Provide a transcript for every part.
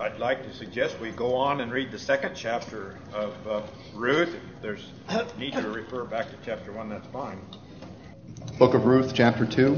I'd like to suggest we go on and read the second chapter of Ruth. If there's need to refer back to chapter 1, that's fine. Book of Ruth, chapter 2.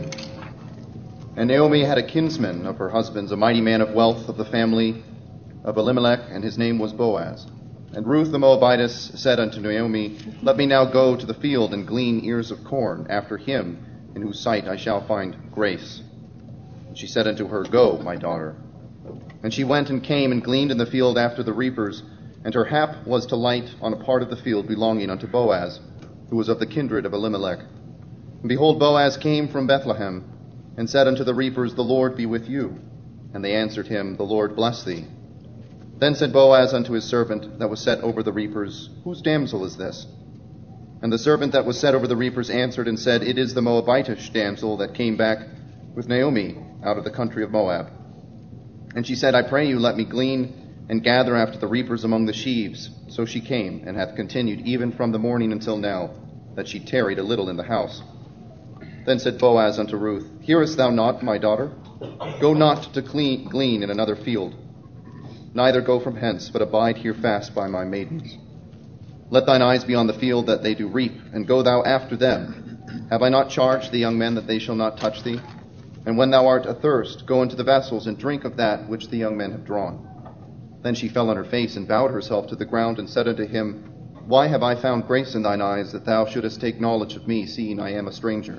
And Naomi had a kinsman of her husband's, a mighty man of wealth of the family of Elimelech, and his name was Boaz. And Ruth the Moabitess said unto Naomi, Let me now go to the field and glean ears of corn after him, in whose sight I shall find grace. And she said unto her, Go, my daughter. And she went and came and gleaned in the field after the reapers, and her hap was to light on a part of the field belonging unto Boaz, who was of the kindred of Elimelech. And behold, Boaz came from Bethlehem, and said unto the reapers, The Lord be with you. And they answered him, The Lord bless thee. Then said Boaz unto his servant that was set over the reapers, Whose damsel is this? And the servant that was set over the reapers answered and said, It is the Moabitish damsel that came back with Naomi out of the country of Moab. And she said, I pray you, let me glean and gather after the reapers among the sheaves. So she came, and hath continued even from the morning until now, that she tarried a little in the house. Then said Boaz unto Ruth, Hearest thou not, my daughter? Go not to glean in another field, neither go from hence, but abide here fast by my maidens. Let thine eyes be on the field that they do reap, and go thou after them. Have I not charged the young men that they shall not touch thee? And when thou art athirst, go into the vessels, and drink of that which the young men have drawn. Then she fell on her face, and bowed herself to the ground, and said unto him, Why have I found grace in thine eyes, that thou shouldest take knowledge of me, seeing I am a stranger?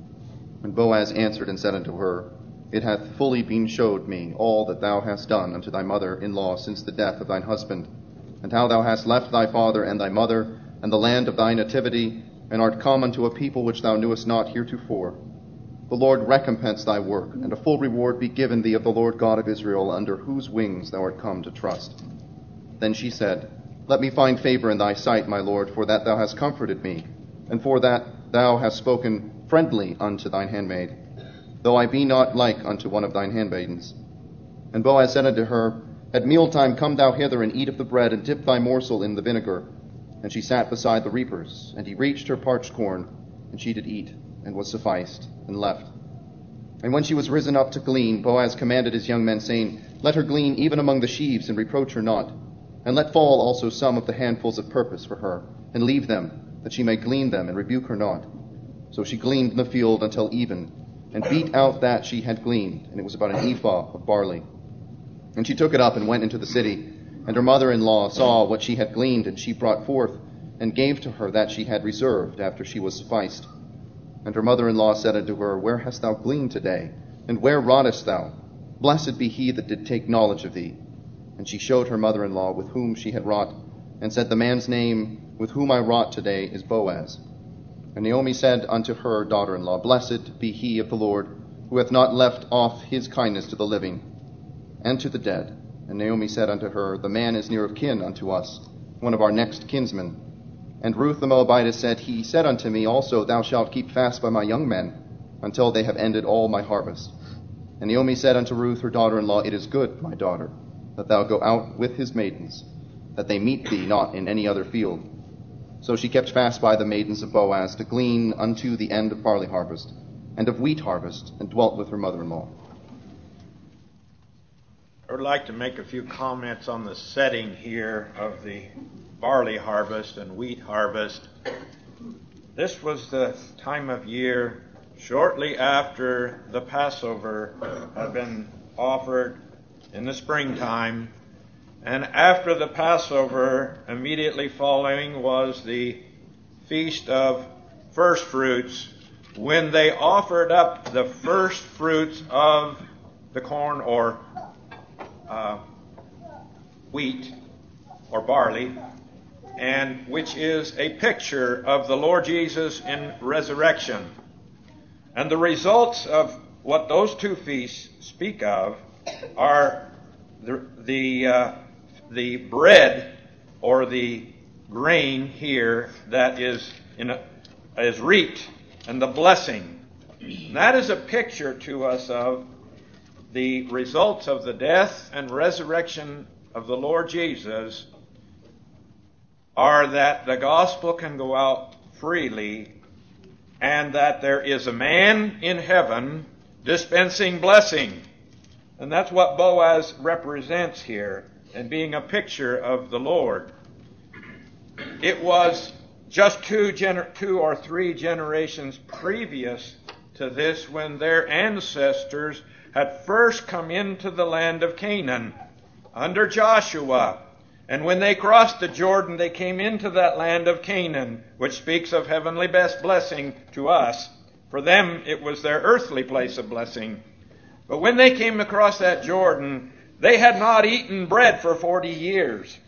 And Boaz answered and said unto her, It hath fully been showed me all that thou hast done unto thy mother-in-law since the death of thine husband, and how thou hast left thy father and thy mother, and the land of thy nativity, and art come unto a people which thou knewest not heretofore. The Lord recompense thy work, and a full reward be given thee of the Lord God of Israel, under whose wings thou art come to trust. Then she said, Let me find favor in thy sight, my Lord, for that thou hast comforted me, and for that thou hast spoken friendly unto thine handmaid, though I be not like unto one of thine handmaidens. And Boaz said unto her, At mealtime come thou hither, and eat of the bread, and dip thy morsel in the vinegar. And she sat beside the reapers, and he reached her parched corn, and she did eat, and was sufficed, and left. And when she was risen up to glean, Boaz commanded his young men, saying, Let her glean even among the sheaves, and reproach her not. And let fall also some of the handfuls of purpose for her, and leave them, that she may glean them, and rebuke her not. So she gleaned in the field until even, and beat out that she had gleaned, and it was about an ephah of barley. And she took it up and went into the city, and her mother-in-law saw what she had gleaned, and she brought forth, and gave to her that she had reserved after she was sufficed. And her mother-in-law said unto her, Where hast thou gleaned today? And where wroughtest thou? Blessed be he that did take knowledge of thee. And she showed her mother-in-law with whom she had wrought, and said, The man's name with whom I wrought today is Boaz. And Naomi said unto her daughter-in-law, Blessed be he of the Lord, who hath not left off his kindness to the living and to the dead. And Naomi said unto her, The man is near of kin unto us, one of our next kinsmen. And Ruth the Moabitess said, He said unto me also, Thou shalt keep fast by my young men, until they have ended all my harvest. And Naomi said unto Ruth her daughter-in-law, It is good, my daughter, that thou go out with his maidens, that they meet thee not in any other field. So she kept fast by the maidens of Boaz to glean unto the end of barley harvest and of wheat harvest, and dwelt with her mother-in-law. I would like to make a few comments on the setting here of the barley harvest and wheat harvest. This was the time of year shortly after the Passover had been offered in the springtime. And after the Passover, immediately following was the Feast of First Fruits, when they offered up the first fruits of the corn or wheat or barley, and which is a picture of the Lord Jesus in resurrection. And the results of what those two feasts speak of are the bread or the grain here that is reaped, and the blessing. And that is a picture to us of the results of the death and resurrection of the Lord Jesus, are that the gospel can go out freely, and that there is a man in heaven dispensing blessing. And that's what Boaz represents here, and being a picture of the Lord. It was just two or three generations previous to this when their ancestors had first come into the land of Canaan under Joshua. And when they crossed the Jordan, they came into that land of Canaan, which speaks of heavenly blessing to us. For them, it was their earthly place of blessing. But when they came across that Jordan, they had not eaten bread for 40 years.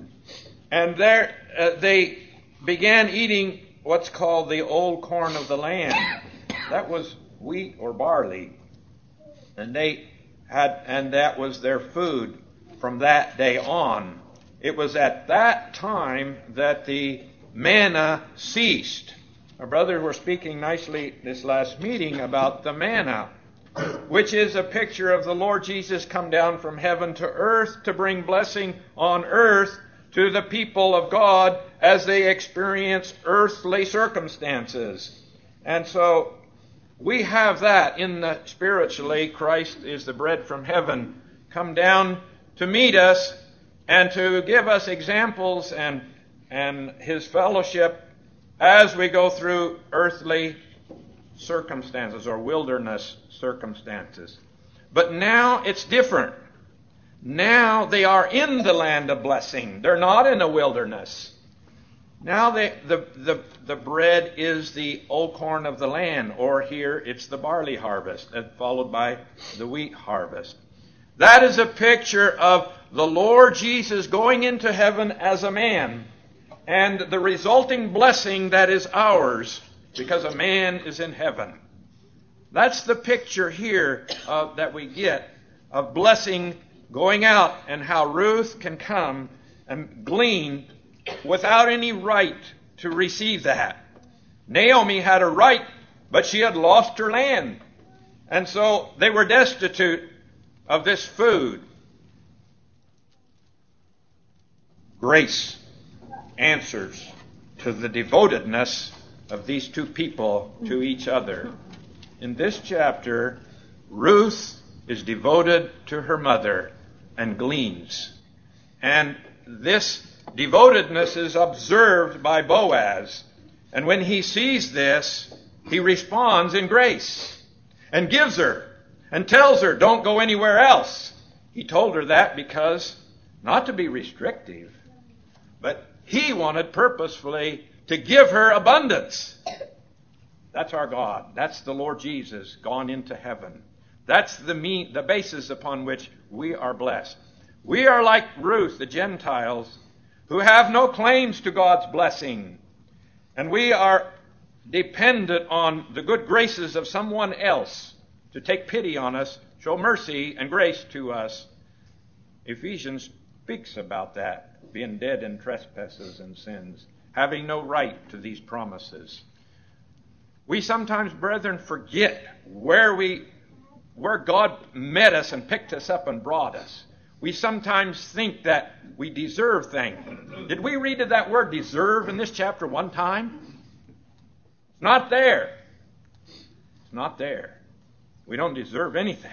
And there they began eating what's called the old corn of the land. That was wheat or barley. And that was their food from that day on. It was at that time that the manna ceased. Our brothers were speaking nicely this last meeting about the manna, which is a picture of the Lord Jesus come down from heaven to earth to bring blessing on earth to the people of God as they experience earthly circumstances. And so we have that in the spiritually. Christ is the bread from heaven come down to meet us and to give us examples and His fellowship as we go through earthly circumstances or wilderness circumstances. But now it's different. Now they are in the land of blessing. They're not in a wilderness. Now the bread is the old corn of the land, or here it's the barley harvest, followed by the wheat harvest. That is a picture of the Lord Jesus going into heaven as a man, and the resulting blessing that is ours because a man is in heaven. That's the picture here that we get of blessing going out, and how Ruth can come and glean without any right to receive that. Naomi had a right, but she had lost her land. And so they were destitute of this food. Grace answers to the devotedness of these two people to each other. In this chapter, Ruth is devoted to her mother and gleans. And this devotedness is observed by Boaz. And when he sees this, he responds in grace and gives her and tells her, don't go anywhere else. He told her that because, not to be restrictive, but he wanted purposefully to give her abundance. That's our God. That's the Lord Jesus gone into heaven. That's the basis upon which we are blessed. We are like Ruth, the Gentiles, who have no claims to God's blessing. And we are dependent on the good graces of someone else to take pity on us, show mercy and grace to us. Ephesians speaks about that, being dead in trespasses and sins, having no right to these promises. We sometimes, brethren, forget where God met us and picked us up and brought us. We sometimes think that we deserve things. Did we read that word deserve in this chapter one time? It's not there. It's not there. We don't deserve anything.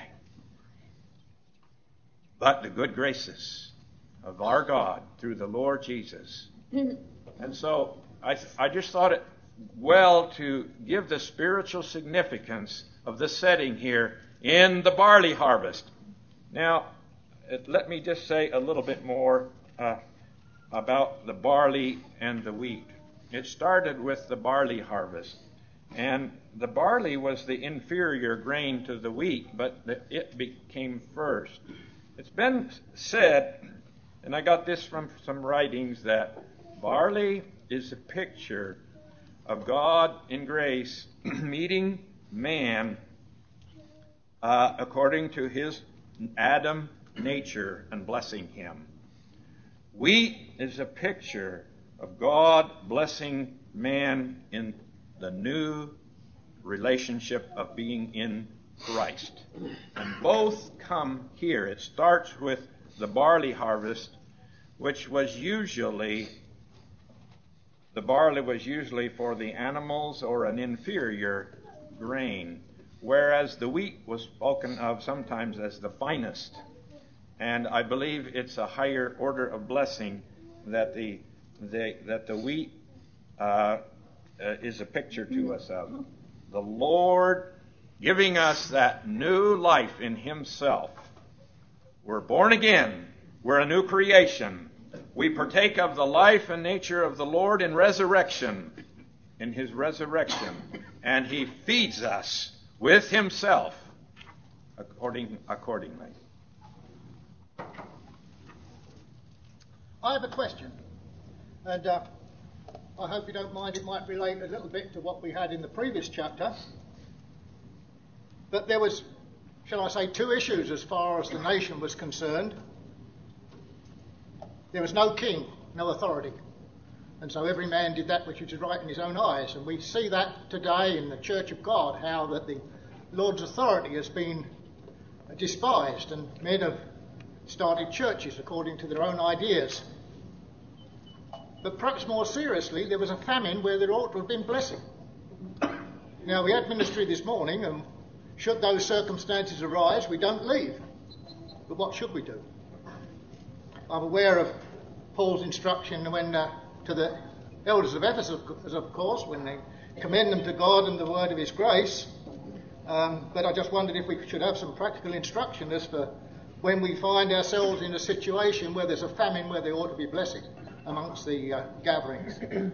But the good graces of our God through the Lord Jesus. And so I just thought it well to give the spiritual significance of the setting here in the barley harvest. Now, let me just say a little bit more about the barley and the wheat. It started with the barley harvest. And the barley was the inferior grain to the wheat, but it became first. It's been said, and I got this from some writings, that barley is a picture of God in grace meeting man according to his Adam nature and blessing him. Wheat is a picture of God blessing man in the new relationship of being in Christ. And both come here. It starts with the barley harvest, which was usually, the barley was usually for the animals or an inferior grain. whereas the wheat was spoken of sometimes as the finest. And I believe it's a higher order of blessing that the wheat is a picture to us of. The Lord giving us that new life in Himself. We're born again. We're a new creation. We partake of the life and nature of the Lord in resurrection, in His resurrection. And He feeds us with Himself accordingly. I have a question, and I hope you don't mind. It might relate a little bit to what we had in the previous chapter. But there was, shall I say, two issues as far as the nation was concerned. There was no king, no authority. And so every man did that which was right in his own eyes. And we see that today in the Church of God, how that the Lord's authority has been despised, and men have started churches according to their own ideas. But perhaps more seriously, there was a famine where there ought to have been blessing. Now, we had ministry this morning, and should those circumstances arise, we don't leave. But what should we do? I'm aware of Paul's instruction when to the elders of Ephesus, of course, when they commend them to God and the word of His grace. But I just wondered if we should have some practical instruction as for when we find ourselves in a situation where there's a famine, where there ought to be blessing amongst the gatherings.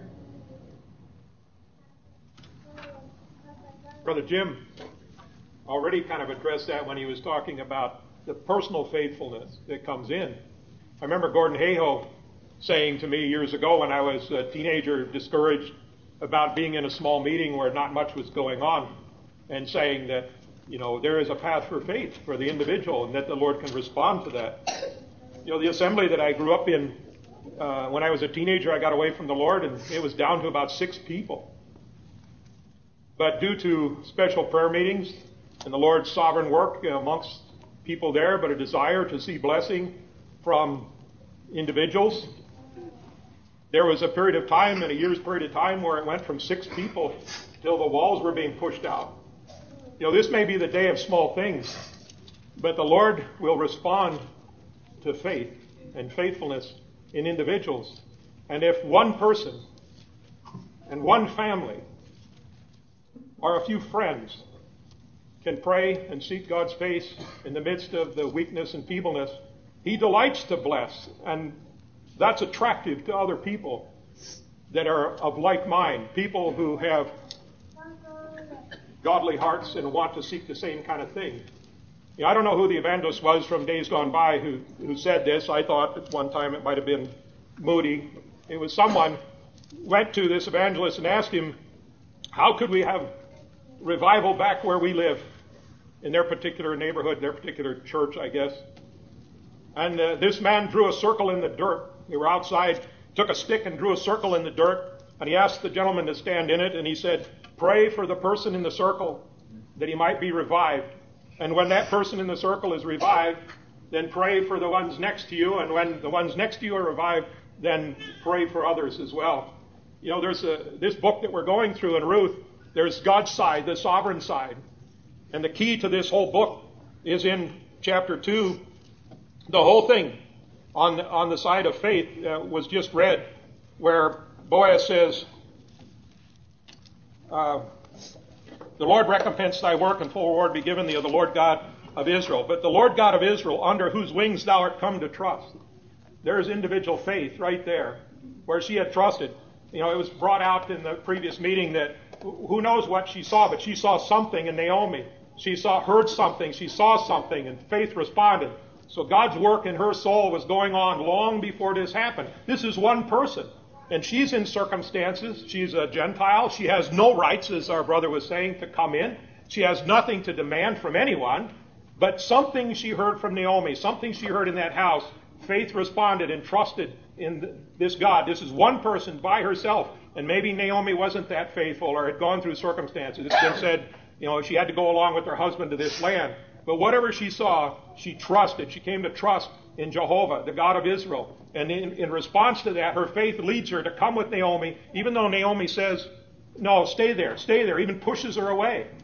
Brother Jim already kind of addressed that when he was talking about the personal faithfulness that comes in. I remember Gordon Hayhoe saying to me years ago when I was a teenager, discouraged about being in a small meeting where not much was going on, and saying that, there is a path for faith for the individual and that the Lord can respond to that. The assembly that I grew up in, when I was a teenager, I got away from the Lord, and it was down to about 6 people. But due to special prayer meetings and the Lord's sovereign work amongst people there, but a desire to see blessing from individuals, there was a period of time, in a year's period of time, where it went from 6 people till the walls were being pushed out. This may be the day of small things, but the Lord will respond to faith and faithfulness in individuals. And if one person and one family or a few friends can pray and seek God's face in the midst of the weakness and feebleness, He delights to bless. And that's attractive to other people that are of like mind, people who have godly hearts and want to seek the same kind of thing. I don't know who the evangelist was from days gone by who said this. I thought at one time it might have been Moody. It was someone went to this evangelist and asked him, how could we have revival back where we live, in their particular neighborhood, their particular church, I guess. And this man drew a circle in the dirt. We were outside, took a stick and drew a circle in the dirt, and he asked the gentleman to stand in it, and he said, pray for the person in the circle that he might be revived. And when that person in the circle is revived, then pray for the ones next to you, and when the ones next to you are revived, then pray for others as well. There's this book that we're going through in Ruth, there's God's side, the sovereign side. And the key to this whole book is in chapter 2. The whole thing on the side of faith was just read, where Boaz says, the Lord recompense thy work, and full reward be given thee of the Lord God of Israel. But the Lord God of Israel, under whose wings thou art come to trust. There's individual faith right there, where she had trusted. It was brought out in the previous meeting that who knows what she saw, but she saw something in Naomi. She heard something, she saw something, and faith responded. So God's work in her soul was going on long before this happened. This is one person, and she's in circumstances. She's a Gentile. She has no rights, as our brother was saying, to come in. She has nothing to demand from anyone, but something she heard from Naomi, something she heard in that house, faith responded and trusted in this God. This is one person by herself, and maybe Naomi wasn't that faithful or had gone through circumstances. It's been said, she had to go along with her husband to this land. But whatever she saw, she trusted. She came to trust in Jehovah, the God of Israel. And in response to that, her faith leads her to come with Naomi, even though Naomi says, no, stay there, even pushes her away.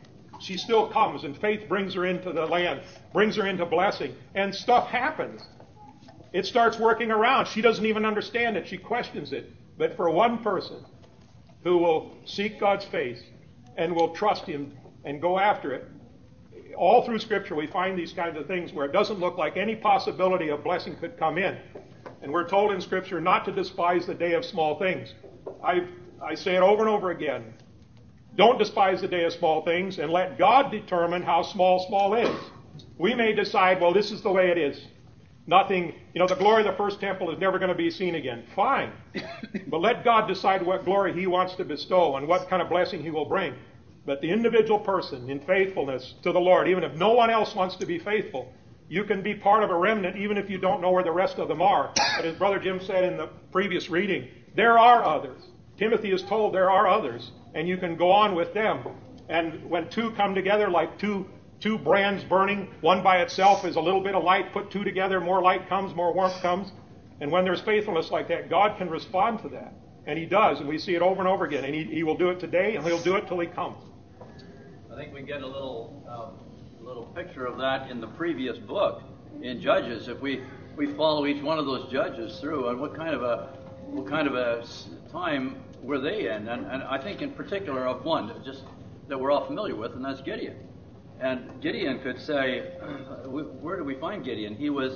she still comes, and faith brings her into the land, brings her into blessing, and stuff happens. It starts working around. She doesn't even understand it. She questions it. But for one person who will seek God's face and will trust Him and go after it, all through Scripture we find these kinds of things where it doesn't look like any possibility of blessing could come in. And we're told in Scripture not to despise the day of small things. I say it over and over again. Don't despise the day of small things, and let God determine how small is. We may decide, well, this is the way it is. Nothing, the glory of the first temple is never going to be seen again. Fine. But let God decide what glory He wants to bestow and what kind of blessing He will bring. But the individual person in faithfulness to the Lord, even if no one else wants to be faithful, you can be part of a remnant even if you don't know where the rest of them are. But as Brother Jim said in the previous reading, there are others. Timothy is told there are others, and you can go on with them. And when two come together like two brands burning, one by itself is a little bit of light, put two together, more light comes, more warmth comes. And when there's faithfulness like that, God can respond to that. And He does, and we see it over and over again. And He will do it today, and He'll do it till He comes. I think we get a little picture of that in the previous book, in Judges. If we follow each one of those judges through, and what kind of a time were they in? And I think in particular of one that we're all familiar with, and that's Gideon. And Gideon could say, where do we find Gideon? He was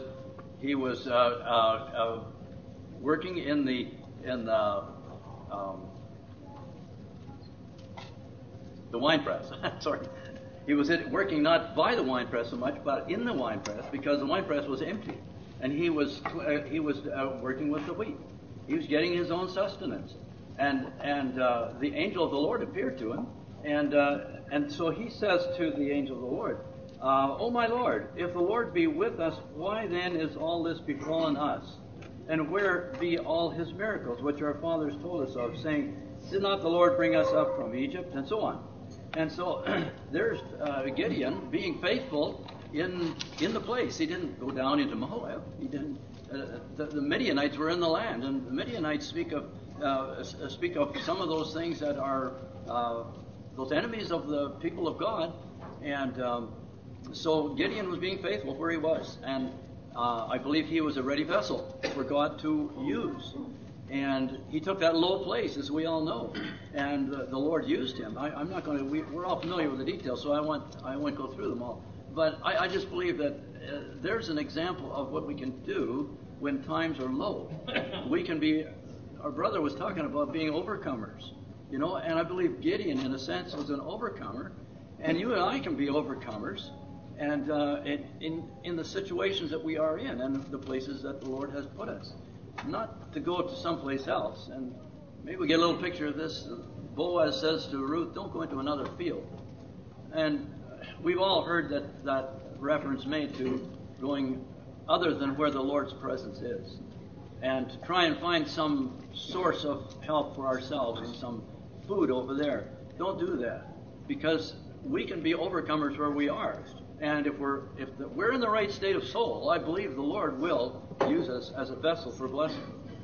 working in the wine press. Sorry, he was working not by the wine press so much, but in the wine press, because the wine press was empty, and he was working with the wheat. He was getting his own sustenance, and the angel of the Lord appeared to him. And so he says to the angel of the Lord, "Oh my Lord, if the Lord be with us, why then is all this befallen us? And where be all His miracles, which our fathers told us of, saying, did not the Lord bring us up from Egypt?" And so on. And so there's Gideon being faithful in the place. He didn't go down into Moab. He didn't. The Midianites were in the land, and the Midianites speak of some of those things that are those enemies of the people of God. And so Gideon was being faithful where he was, and I believe he was a ready vessel for God to use. And he took that low place, as we all know, and the Lord used him. I'm not going to. We're all familiar with the details, so I won't go through them all. But I just believe that there's an example of what we can do when times are low. We can be. Our brother was talking about being overcomers, and I believe Gideon, in a sense, was an overcomer, and you and I can be overcomers, and in the situations that we are in, and the places that the Lord has put us. Not to go to someplace else. And maybe we get a little picture of this. Boaz says to Ruth, "Don't go into another field." And we've all heard that reference made to going other than where the Lord's presence is, and to try and find some source of help for ourselves and some food over there. Don't do that, because we can be overcomers where we are. And if we're in the right state of soul, I believe the Lord will use us as a vessel for blessing.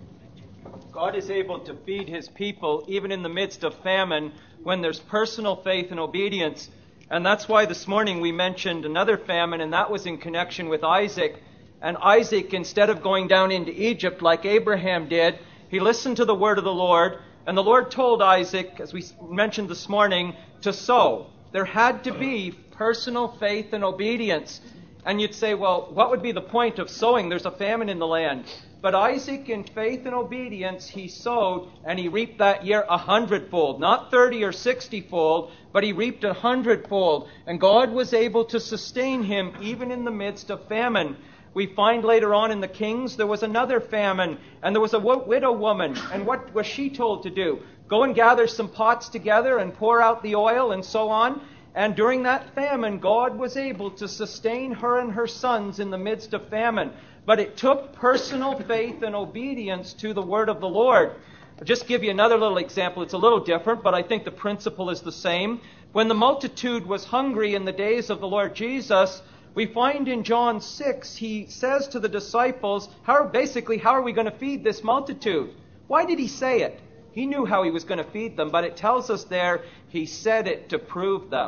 God is able to feed His people even in the midst of famine when there's personal faith and obedience. And that's why this morning we mentioned another famine, and that was in connection with Isaac. And Isaac, instead of going down into Egypt like Abraham did, he listened to the word of the Lord. And the Lord told Isaac, as we mentioned this morning, to sow. There had to be personal faith and obedience. And you'd say, well, what would be the point of sowing? There's a famine in the land. But Isaac, in faith and obedience, he sowed, and he reaped that year 100-fold. Not 30 or 60-fold, but he reaped 100-fold. And God was able to sustain him even in the midst of famine. We find later on in the Kings, there was another famine, and there was a widow woman. And what was she told to do? Go and gather some pots together and pour out the oil and so on. And during that famine, God was able to sustain her and her sons in the midst of famine. But it took personal faith and obedience to the word of the Lord. I'll just give you another little example. It's a little different, but I think the principle is the same. When the multitude was hungry in the days of the Lord Jesus, we find in John 6, he says to the disciples, how are we going to feed this multitude? Why did he say it? He knew how he was going to feed them, but it tells us there he said it to prove them.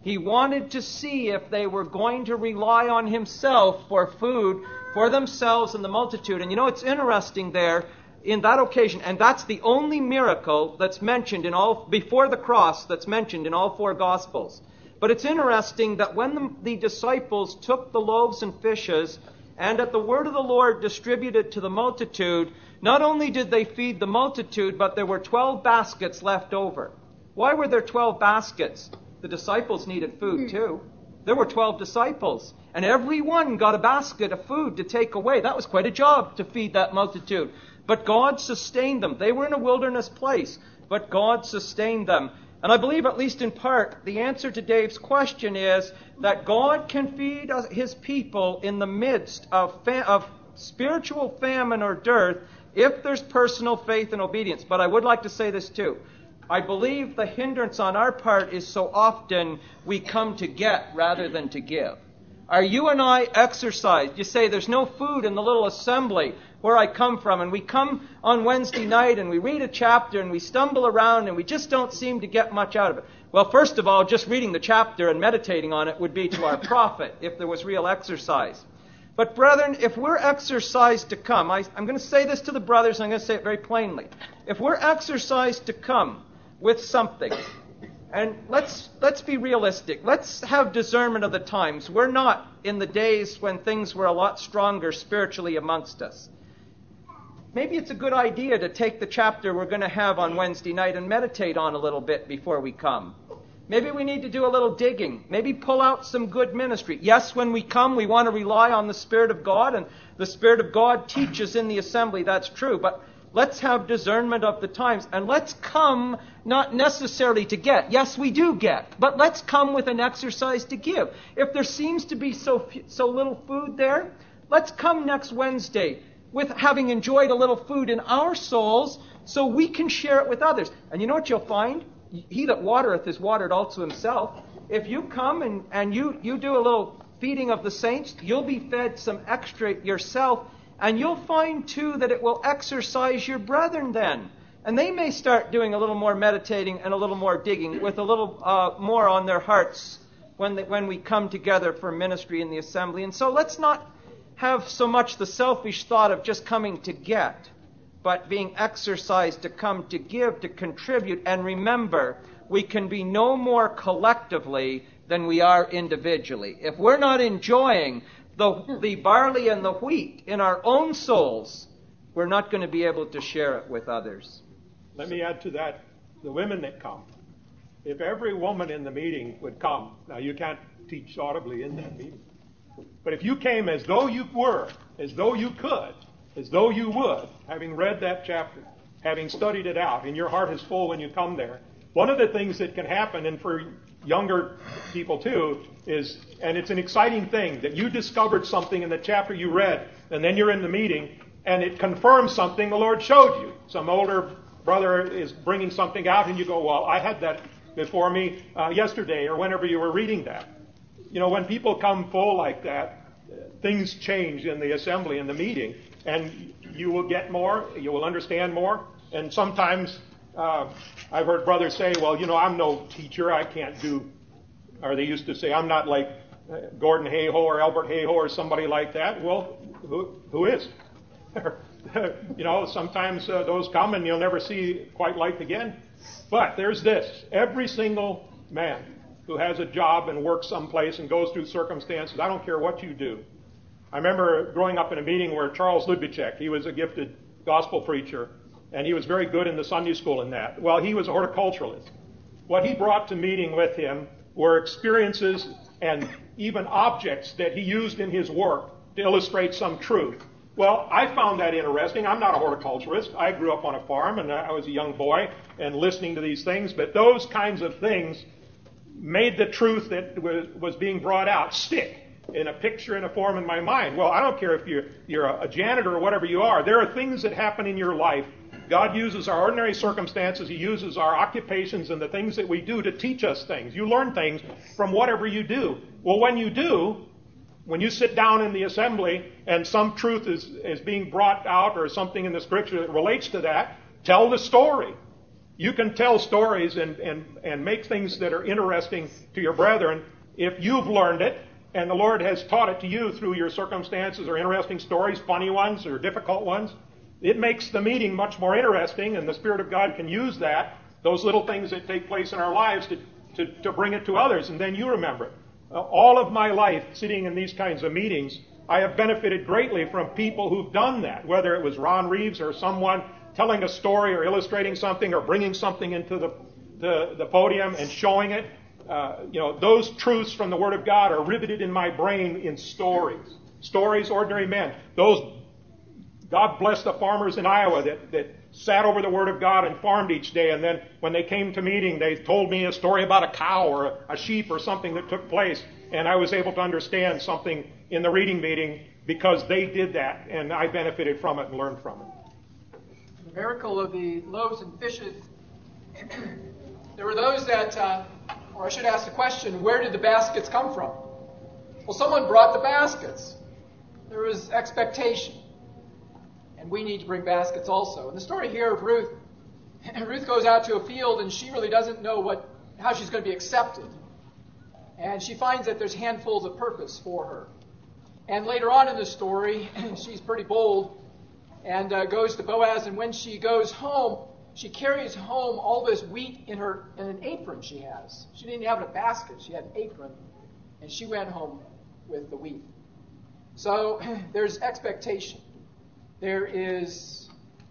He wanted to see if they were going to rely on himself for food for themselves and the multitude. And it's interesting there in that occasion, and that's the only miracle that's mentioned before the cross that's mentioned in all four Gospels. But it's interesting that when the disciples took the loaves and fishes and at the word of the Lord distributed to the multitude, not only did they feed the multitude, but there were 12 baskets left over. Why were there 12 baskets? The disciples needed food too. There were 12 disciples, and every one got a basket of food to take away. That was quite a job to feed that multitude. But God sustained them. They were in a wilderness place, but God sustained them. And I believe, at least in part, the answer to Dave's question is that God can feed his people in the midst of spiritual famine or dearth if there's personal faith and obedience. But I would like to say this too. I believe the hindrance on our part is so often we come to get rather than to give. Are you and I exercised? You say there's no food in the little assembly where I come from, and we come on Wednesday night and we read a chapter and we stumble around and we just don't seem to get much out of it. Well, first of all, just reading the chapter and meditating on it would be to our profit if there was real exercise. But brethren, if we're exercised to come, I'm going to say this to the brothers, and I'm going to say it very plainly. If we're exercised to come with something, and let's be realistic. Let's have discernment of the times. We're not in the days when things were a lot stronger spiritually amongst us. Maybe it's a good idea to take the chapter we're going to have on Wednesday night and meditate on a little bit before we come. Maybe we need to do a little digging. Maybe pull out some good ministry. Yes, when we come, we want to rely on the Spirit of God, and the Spirit of God teaches in the assembly. That's true. But let's have discernment of the times, and let's come not necessarily to get. Yes, we do get, but let's come with an exercise to give. If there seems to be so little food there, let's come next Wednesday with having enjoyed a little food in our souls so we can share it with others. And you know what you'll find? He that watereth is watered also himself. If you come and you do a little feeding of the saints, you'll be fed some extra yourself. And you'll find, too, that it will exercise your brethren then. And they may start doing a little more meditating and a little more digging with a little more on their hearts when we come together for ministry in the assembly. And so let's not have so much the selfish thought of just coming to get, but being exercised to come to give, to contribute. And remember, we can be no more collectively than we are individually. If we're not enjoying the barley and the wheat in our own souls, we're not going to be able to share it with others. Let me add to that, the women that come. If every woman in the meeting would come, now you can't teach audibly in that meeting, but if you came as though you were, as though you could, as though you would, having read that chapter, having studied it out, and your heart is full when you come there, one of the things that can happen, and for younger people too, is, and it's an exciting thing, that you discovered something in the chapter you read, and then you're in the meeting, and it confirms something the Lord showed you. Some older brother is bringing something out, and you go, well, I had that before me yesterday, or whenever you were reading that. You know, when people come full like that, things change in the assembly, in the meeting, and you will get more, you will understand more, and sometimes I've heard brothers say, well, you know, I'm no teacher, I can't do, or they used to say, I'm not like Gordon Hayhoe or Albert Hayhoe or somebody like that. Well, who is? You know, sometimes those come and you'll never see quite like again. But there's this. Every single man who has a job and works someplace and goes through circumstances, I don't care what you do. I remember growing up in a meeting where Charles Ludwicek, he was a gifted gospel preacher, and he was very good in the Sunday school in that. Well, he was a horticulturalist. What he brought to meeting with him were experiences and even objects that he used in his work to illustrate some truth. Well, I found that interesting. I'm not a horticulturist. I grew up on a farm, and I was a young boy and listening to these things. But those kinds of things made the truth that was being brought out stick in a picture, in a form in my mind. Well, I don't care if you're a janitor or whatever you are. There are things that happen in your life. God uses our ordinary circumstances. He uses our occupations and the things that we do to teach us things. You learn things from whatever you do. Well, when you do, when you sit down in the assembly and some truth is being brought out or something in the scripture that relates to that, tell the story. You can tell stories and make things that are interesting to your brethren if you've learned it and the Lord has taught it to you through your circumstances or interesting stories, funny ones or difficult ones. It makes the meeting much more interesting, and the Spirit of God can use that, those little things that take place in our lives, to bring it to others, and then you remember it. All of my life, sitting in these kinds of meetings, I have benefited greatly from people who've done that, whether it was Ron Reeves or someone telling a story or illustrating something or bringing something into the podium and showing it. Those truths from the Word of God are riveted in my brain in stories. Stories, ordinary men. God bless the farmers in Iowa that sat over the Word of God and farmed each day, and then when they came to meeting, they told me a story about a cow or a sheep or something that took place, and I was able to understand something in the reading meeting because they did that, and I benefited from it and learned from it. The miracle of the loaves and fishes, there were those that, or I should ask the question, where did the baskets come from? Well, someone brought the baskets. There was expectation. And we need to bring baskets also. In the story here of Ruth, Ruth goes out to a field and she really doesn't know how she's going to be accepted. And she finds that there's handfuls of purpose for her. And later on in the story, she's pretty bold and goes to Boaz. And when she goes home, she carries home all this wheat in an apron she has. She didn't have a basket. She had an apron. And she went home with the wheat. So there's expectation. There is,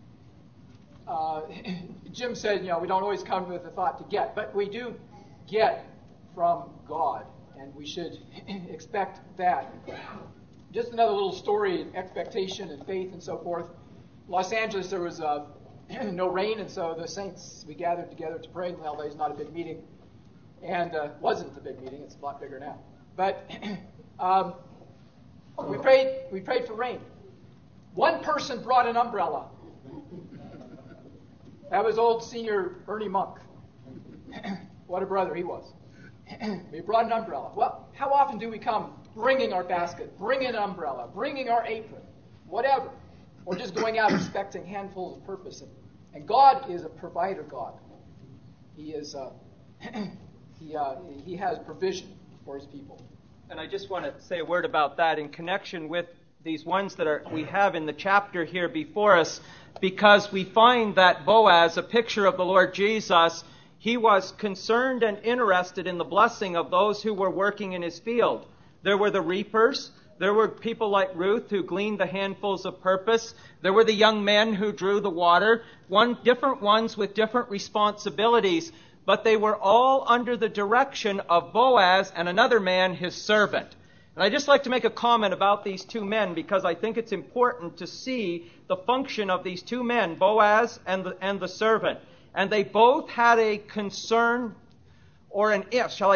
Jim said, we don't always come with the thought to get, but we do get from God, and we should expect that. Just another little story, expectation and faith and so forth. Los Angeles, there was no rain, and so the saints, we gathered together to pray. Well, it's not a big meeting, and wasn't a big meeting. It's a lot bigger now. But we prayed for rain. One person brought an umbrella. That was old senior Ernie Monk. What a brother he was. We brought an umbrella. Well, how often do we come bringing our basket, bringing an umbrella, bringing our apron, whatever, or just going out expecting handfuls of purpose? And God is a provider God. He is. He has provision for his people. And I just want to say a word about that in connection with these ones that we have in the chapter here before us, because we find that Boaz, a picture of the Lord Jesus, he was concerned and interested in the blessing of those who were working in his field. There were the reapers. There were people like Ruth who gleaned the handfuls of purpose. There were the young men who drew the water. Different ones with different responsibilities, but they were all under the direction of Boaz and another man, his servant. And I'd just like to make a comment about these two men because I think it's important to see the function of these two men, Boaz and the servant. And they both had a concern or an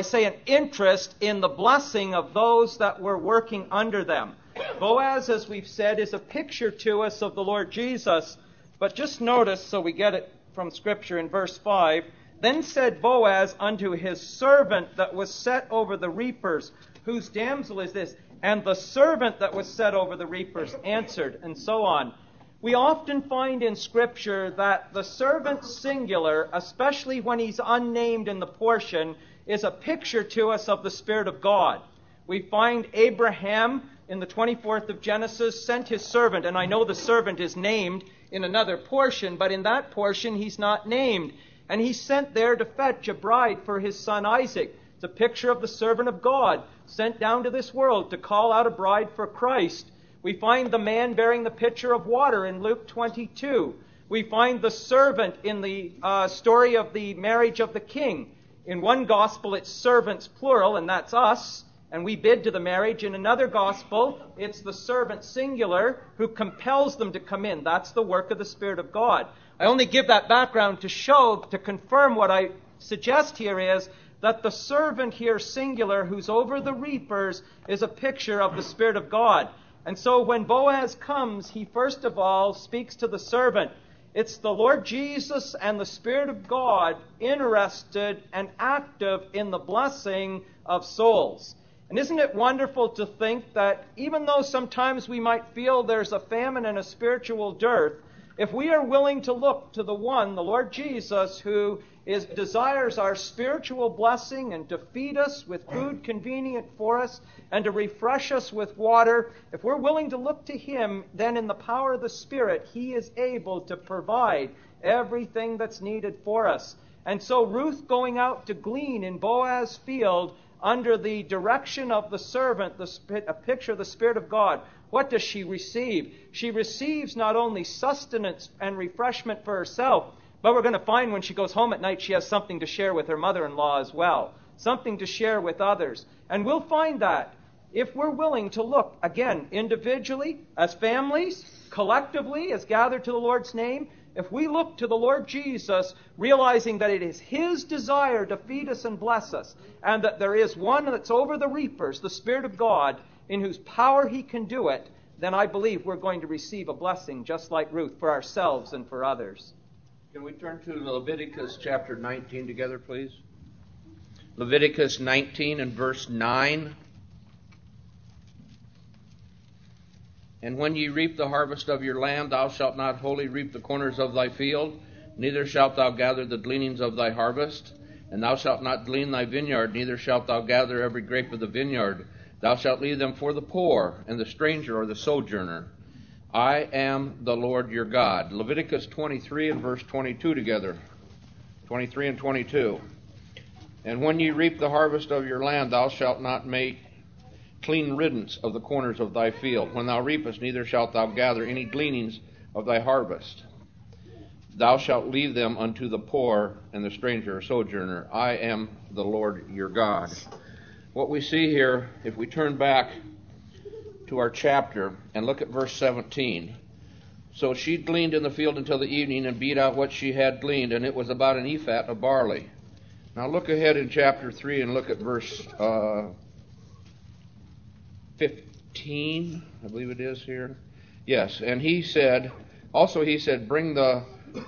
interest in the blessing of those that were working under them. Boaz, as we've said, is a picture to us of the Lord Jesus. But just notice, so we get it from Scripture in verse 5, "Then said Boaz unto his servant that was set over the reapers, whose damsel is this? And the servant that was set over the reapers answered," and so on. We often find in Scripture that the servant singular, especially when he's unnamed in the portion, is a picture to us of the Spirit of God. We find Abraham in the 24th of Genesis sent his servant, and I know the servant is named in another portion, but in that portion he's not named. And he's sent there to fetch a bride for his son Isaac. It's a picture of the servant of God sent down to this world to call out a bride for Christ. We find the man bearing the pitcher of water in Luke 22. We find the servant in the story of the marriage of the king. In one gospel, it's servants plural, and that's us, and we bid to the marriage. In another gospel, it's the servant singular who compels them to come in. That's the work of the Spirit of God. I only give that background to confirm what I suggest here is that the servant here, singular, who's over the reapers, is a picture of the Spirit of God. And so when Boaz comes, he first of all speaks to the servant. It's the Lord Jesus and the Spirit of God interested and active in the blessing of souls. And isn't it wonderful to think that even though sometimes we might feel there's a famine and a spiritual dearth, If we are willing to look to the one, the Lord Jesus, who desires our spiritual blessing and to feed us with food convenient for us and to refresh us with water, if we're willing to look to him, then in the power of the Spirit, he is able to provide everything that's needed for us. And so Ruth going out to glean in Boaz's field under the direction of the servant, a picture of the Spirit of God, what does she receive? She receives not only sustenance and refreshment for herself, but we're going to find when she goes home at night she has something to share with her mother-in-law as well, something to share with others. And we'll find that if we're willing to look, again, individually, as families, collectively, as gathered to the Lord's name, if we look to the Lord Jesus, realizing that it is his desire to feed us and bless us, and that there is one that's over the reapers, the Spirit of God, in whose power he can do it, then I believe we're going to receive a blessing just like Ruth for ourselves and for others. Can we turn to Leviticus chapter 19 together, please? Leviticus 19 and verse 9. And when ye reap the harvest of your land, thou shalt not wholly reap the corners of thy field, neither shalt thou gather the gleanings of thy harvest. And thou shalt not glean thy vineyard, neither shalt thou gather every grape of the vineyard. Thou shalt leave them for the poor, and the stranger or the sojourner. I am the Lord your God. Leviticus 23 and verse 22 together. 23 and 22. And when ye reap the harvest of your land, thou shalt not make clean riddance of the corners of thy field. When thou reapest, neither shalt thou gather any gleanings of thy harvest. Thou shalt leave them unto the poor and the stranger or sojourner. I am the Lord your God. What we see here, if we turn back to our chapter and look at verse 17. So she gleaned in the field until the evening and beat out what she had gleaned, and it was about an ephah of barley. Now look ahead in chapter 3 and look at verse 15, I believe it is here. Yes, and he said, bring the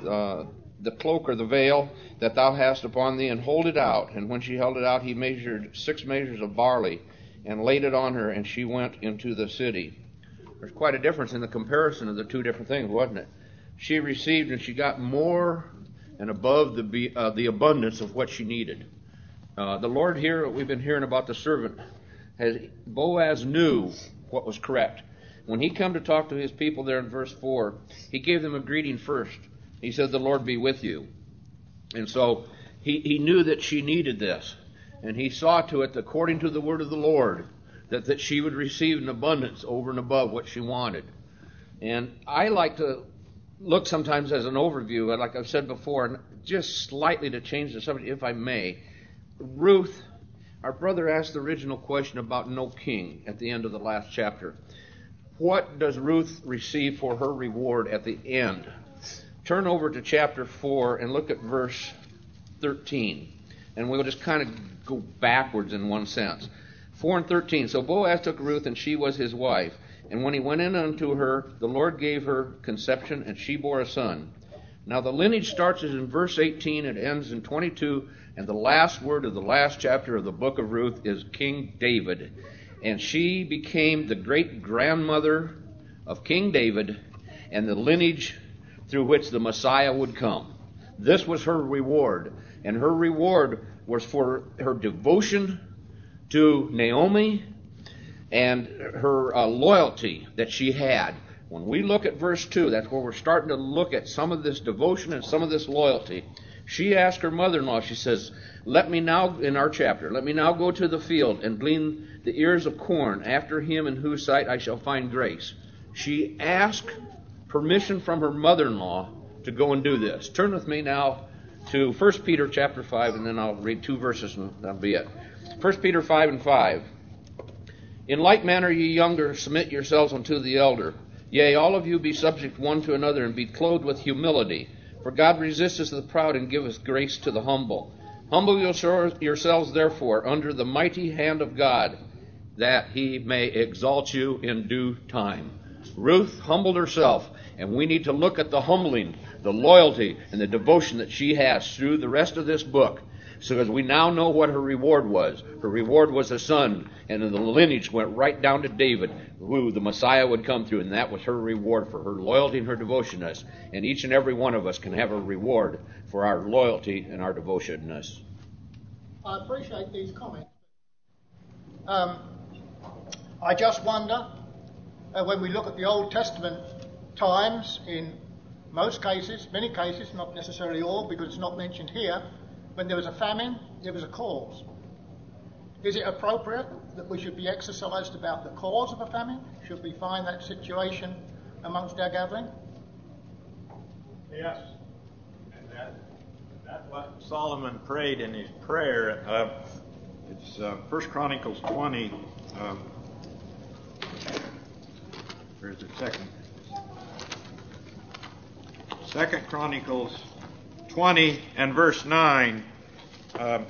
cloak or the veil that thou hast upon thee, and hold it out. And when she held it out, he measured 6 measures of barley, and laid it on her, and she went into the city. There's quite a difference in the comparison of the two different things, wasn't it? She received, and she got more and above the abundance of what she needed. The Lord here, we've been hearing about the servant, Boaz knew what was correct. When he come to talk to his people there in verse 4, he gave them a greeting first. He said, the Lord be with you. And so he knew that she needed this. And he saw to it, according to the word of the Lord, that she would receive an abundance over and above what she wanted. And I like to look sometimes as an overview, like I've said before, and just slightly to change the subject, if I may. Ruth, our brother asked the original question about no king at the end of the last chapter. What does Ruth receive for her reward at the end? Turn over to chapter 4 and look at verse 13. And we'll just kind of go backwards in one sense. 4 and 13. So Boaz took Ruth, and she was his wife. And when he went in unto her, the Lord gave her conception, and she bore a son. Now the lineage starts in verse 18 and ends in 22. And the last word of the last chapter of the book of Ruth is King David. And she became the great-grandmother of King David and the lineage through which the Messiah would come. This was her reward. And her reward was for her devotion to Naomi and her loyalty that she had. When we look at verse 2, that's where we're starting to look at some of this devotion and some of this loyalty. She asked her mother-in-law, she says, let me now, in our chapter, let me now go to the field and glean the ears of corn after him in whose sight I shall find grace. She asked permission from her mother-in-law to go and do this. Turn with me now to 1 Peter chapter 5, and then I'll read 2 verses and that'll be it. 1 Peter 5 and 5. In like manner, ye younger, submit yourselves unto the elder. Yea, all of you be subject one to another, and be clothed with humility. For God resisteth the proud, and giveth grace to the humble. Humble yourselves, therefore, under the mighty hand of God, that he may exalt you in due time. Ruth humbled herself, and we need to look at the humbling, the loyalty, and the devotion that she has through the rest of this book. So because we now know what her reward was. Her reward was a son, and the lineage went right down to David, who the Messiah would come through, and that was her reward for her loyalty and her devotion to us. And each and every one of us can have a reward for our loyalty and our devotion to us. I appreciate these comments. I just wonder, when we look at the Old Testament times, in most cases, many cases, not necessarily all because it's not mentioned here, when there was a famine, there was a cause. Is it appropriate that we should be exercised about the cause of a famine? Should we find that situation amongst our gathering? Yes. And that's what Solomon prayed in his prayer. It's 1 Chronicles 20. Where is it? Second Chronicles 20 and verse 9. I'm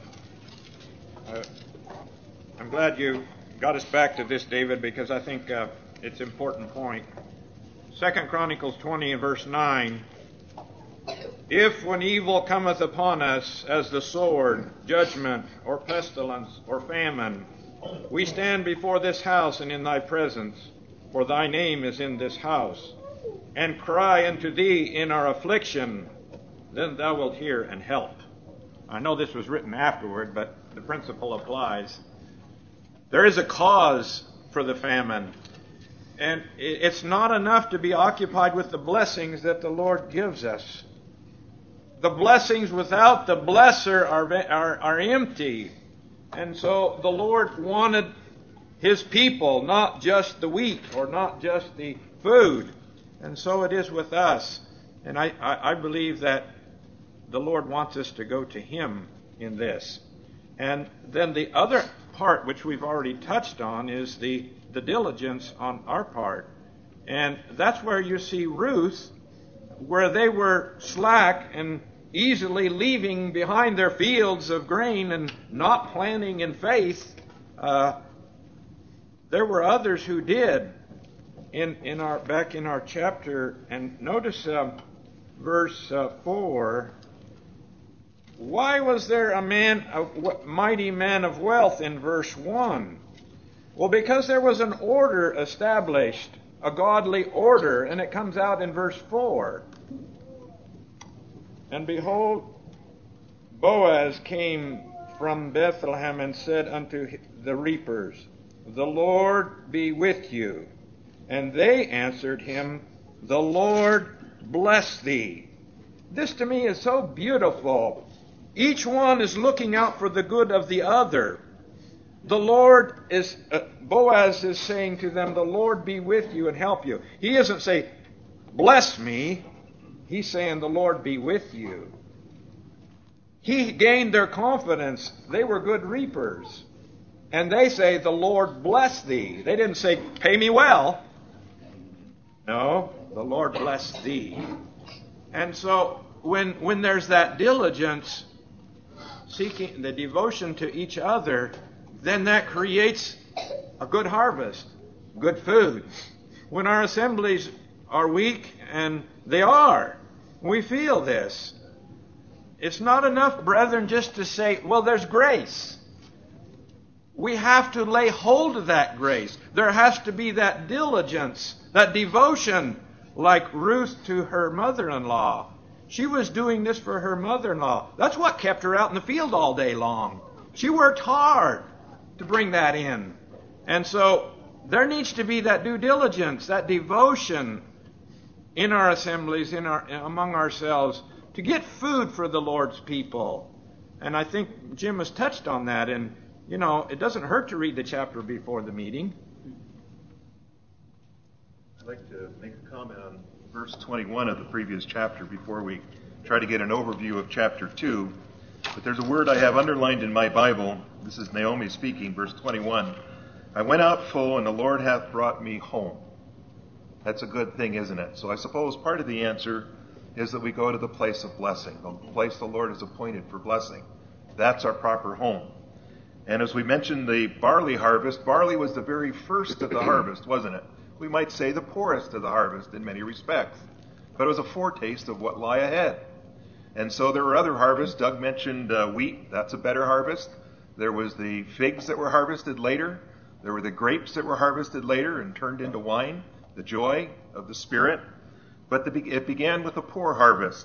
glad you got us back to this, David, because I think it's an important point. 2 Chronicles 20 and verse 9. If when evil cometh upon us as the sword, judgment, or pestilence, or famine, we stand before this house and in thy presence, for thy name is in this house, and cry unto thee in our affliction, then thou wilt hear and help. I know this was written afterward, but the principle applies. There is a cause for the famine, and it's not enough to be occupied with the blessings that the Lord gives us. The blessings without the blesser are empty. And so the Lord wanted His people, not just the wheat or not just the food. And so it is with us. And I believe that the Lord wants us to go to Him in this. And then the other part, which we've already touched on, is the diligence on our part. And that's where you see Ruth, where they were slack and easily leaving behind their fields of grain and not planting in faith. There were others who did back in our chapter. And notice verse 4. Why was there a mighty man of wealth in verse 1? Well, because there was an order established, a godly order, and it comes out in verse 4. And behold, Boaz came from Bethlehem and said unto the reapers, The Lord be with you. And they answered him, The Lord bless thee. This to me is so beautiful. Each one is looking out for the good of the other. Boaz is saying to them, The Lord be with you and help you. He isn't saying, bless me. He's saying, the Lord be with you. He gained their confidence. They were good reapers. And they say, the Lord bless thee. They didn't say, pay me well. No, the Lord bless thee. And so when there's that diligence, seeking the devotion to each other, then that creates a good harvest, good food. When our assemblies are weak, and they are, we feel this. It's not enough, brethren, just to say, well, there's grace. We have to lay hold of that grace. There has to be that diligence, that devotion, like Ruth to her mother-in-law. She was doing this for her mother-in-law. That's what kept her out in the field all day long. She worked hard to bring that in. And so there needs to be that due diligence, that devotion in our assemblies, among ourselves, to get food for the Lord's people. And I think Jim has touched on that. And, it doesn't hurt to read the chapter before the meeting. I'd like to make a comment on verse 21 of the previous chapter before we try to get an overview of chapter 2. But there's a word I have underlined in my Bible. This is Naomi speaking, verse 21. I went out full, and the Lord hath brought me home. That's a good thing, isn't it? So I suppose part of the answer is that we go to the place of blessing, the place the Lord has appointed for blessing. That's our proper home. And as we mentioned the barley harvest, barley was the very first of the harvest, wasn't it? We might say the poorest of the harvest in many respects. But it was a foretaste of what lie ahead. And so there were other harvests. Doug mentioned wheat. That's a better harvest. There was the figs that were harvested later. There were the grapes that were harvested later and turned into wine, the joy of the Spirit. But it began with a poor harvest.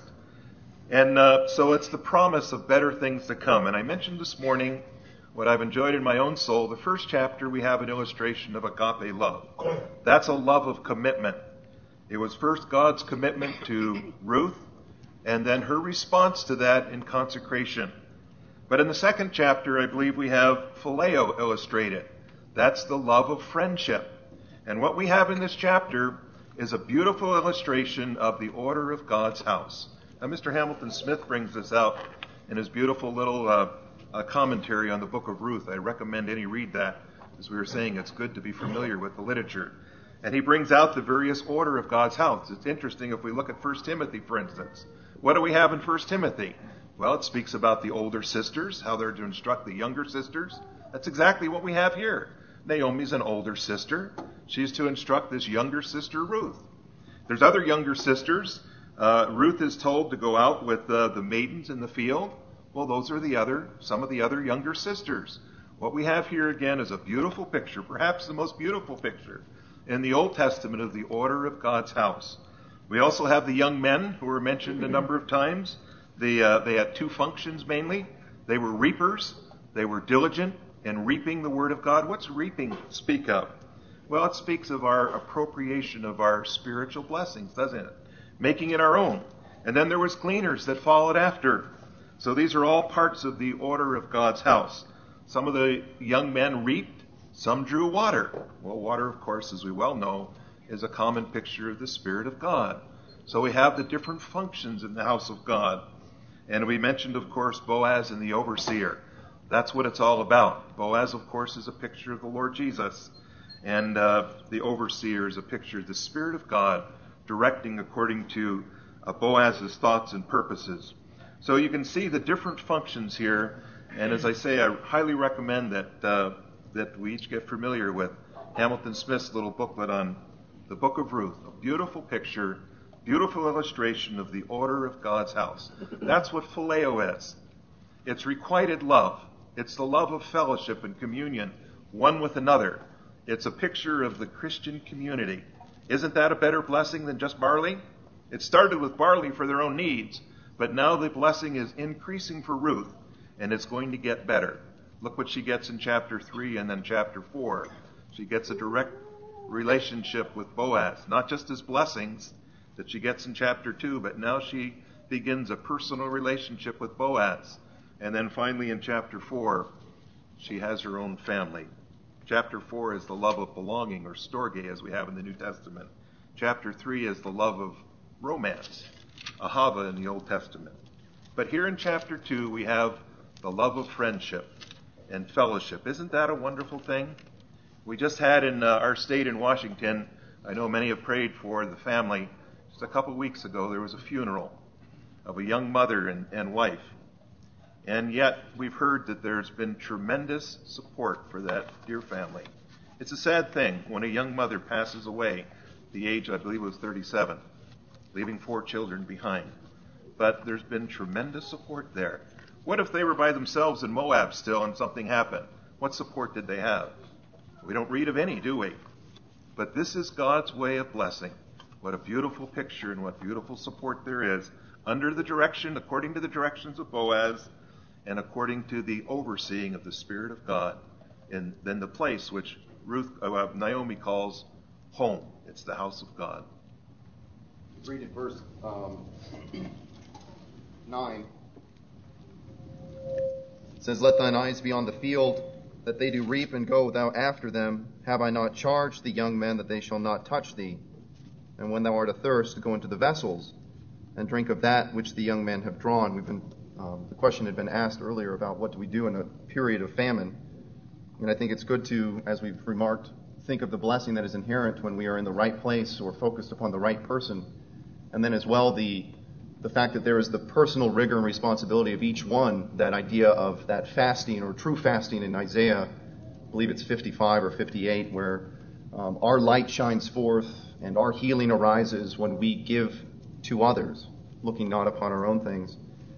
And so it's the promise of better things to come. And I mentioned this morning what I've enjoyed in my own soul. The first chapter, we have an illustration of agape love. That's a love of commitment. It was first God's commitment to Ruth, and then her response to that in consecration. But in the second chapter, I believe we have phileo illustrated. That's the love of friendship. And what we have in this chapter is a beautiful illustration of the order of God's house. Now, Mr. Hamilton Smith brings this out in his beautiful little commentary on the book of Ruth. I recommend any read that. As we were saying, it's good to be familiar with the literature. And he brings out the various order of God's house. It's interesting if we look at 1 Timothy, for instance. What do we have in 1 Timothy? Well, it speaks about the older sisters, how they're to instruct the younger sisters. That's exactly what we have here. Naomi's an older sister. She's to instruct this younger sister, Ruth. There's other younger sisters. Ruth is told to go out with the maidens in the field. Well, those are some of the other younger sisters. What we have here again is a beautiful picture, perhaps the most beautiful picture in the Old Testament of the order of God's house. We also have the young men who were mentioned a number of times. They had two functions mainly. They were reapers. They were diligent in reaping the word of God. What's reaping speak of? Well, it speaks of our appropriation of our spiritual blessings, doesn't it? Making it our own. And then there was gleaners that followed after. So these are all parts of the order of God's house. Some of the young men reaped, some drew water. Well, water, of course, as we well know, is a common picture of the Spirit of God. So we have the different functions in the house of God. And we mentioned, of course, Boaz and the overseer. That's what it's all about. Boaz, of course, is a picture of the Lord Jesus. And the overseer is a picture of the Spirit of God directing according to Boaz's thoughts and purposes. So you can see the different functions here. And as I say, I highly recommend that we each get familiar with Hamilton Smith's little booklet on the book of Ruth. A beautiful picture, beautiful illustration of the order of God's house. That's what phileo is. It's requited love. It's the love of fellowship and communion, one with another. It's a picture of the Christian community. Isn't that a better blessing than just barley? It started with barley for their own needs, but now the blessing is increasing for Ruth, and it's going to get better. Look what she gets in chapter 3 and then chapter 4. She gets a direct relationship with Boaz, not just his blessings that she gets in chapter 2, but now she begins a personal relationship with Boaz. And then finally in chapter 4, she has her own family. Chapter 4 is the love of belonging, or storge, as we have in the New Testament. Chapter 3 is the love of romance, ahava in the Old Testament. But here in chapter 2, we have the love of friendship and fellowship. Isn't that a wonderful thing? We just had in our state in Washington, I know many have prayed for the family. Just a couple weeks ago, there was a funeral of a young mother and wife. And yet, we've heard that there's been tremendous support for that dear family. It's a sad thing when a young mother passes away. The age, I believe, was 37, leaving 4 children behind. But there's been tremendous support there. What if they were by themselves in Moab still and something happened? What support did they have? We don't read of any, do we? But this is God's way of blessing. What a beautiful picture and what beautiful support there is under the direction, according to the directions of Boaz, and according to the overseeing of the Spirit of God, in then the place which Naomi calls home. It's the house of God. Read in verse 9. It says, "Let thine eyes be on the field, that they do reap, and go thou after them. Have I not charged the young men that they shall not touch thee? And when thou art athirst, go into the vessels, and drink of that which the young men have drawn." The question had been asked earlier about what do we do in a period of famine. And I think it's good to, as we've remarked, think of the blessing that is inherent when we are in the right place or focused upon the right person. And then as well the fact that there is the personal rigor and responsibility of each one, that idea of that fasting or true fasting in Isaiah, I believe it's 55 or 58, where our light shines forth and our healing arises when we give to others, looking not upon our own things.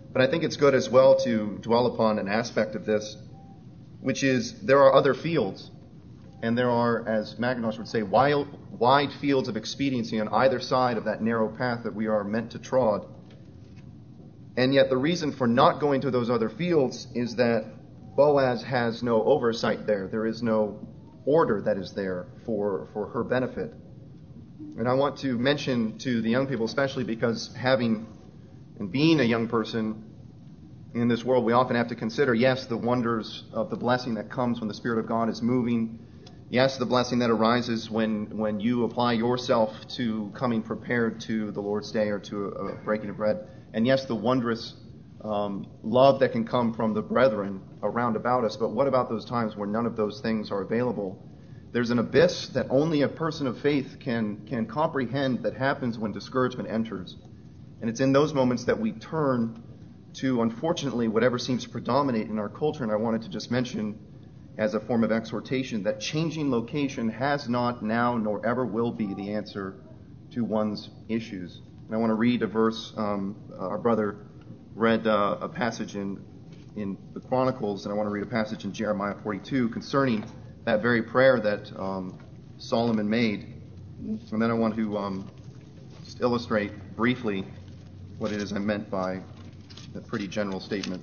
But I think it's good as well to dwell upon an aspect of this, which is there are other fields, and there are, as Mackintosh would say, wide fields of expediency on either side of that narrow path that we are meant to trod. And yet the reason for not going to those other fields is that Boaz has no oversight there. There is no order that is there for her benefit. And I want to mention to the young people, especially because having and being a young person in this world, we often have to consider, yes, the wonders of the blessing that comes when the Spirit of God is moving. Yes, the blessing that arises when you apply yourself to coming prepared to the Lord's Day or to a breaking of bread. And yes, the wondrous love that can come from the brethren around about us. But what about those times where none of those things are available? There's an abyss that only a person of faith can comprehend that happens when discouragement enters. And it's in those moments that we turn to, unfortunately, whatever seems to predominate in our culture. And I wanted to just mention, as a form of exhortation, that changing location has not now nor ever will be the answer to one's issues. And I want to read a verse. Our brother read a passage in the Chronicles, and I want to read a passage in Jeremiah 42 concerning that very prayer that Solomon made. And then I want to just illustrate briefly what it is I meant by that pretty general statement.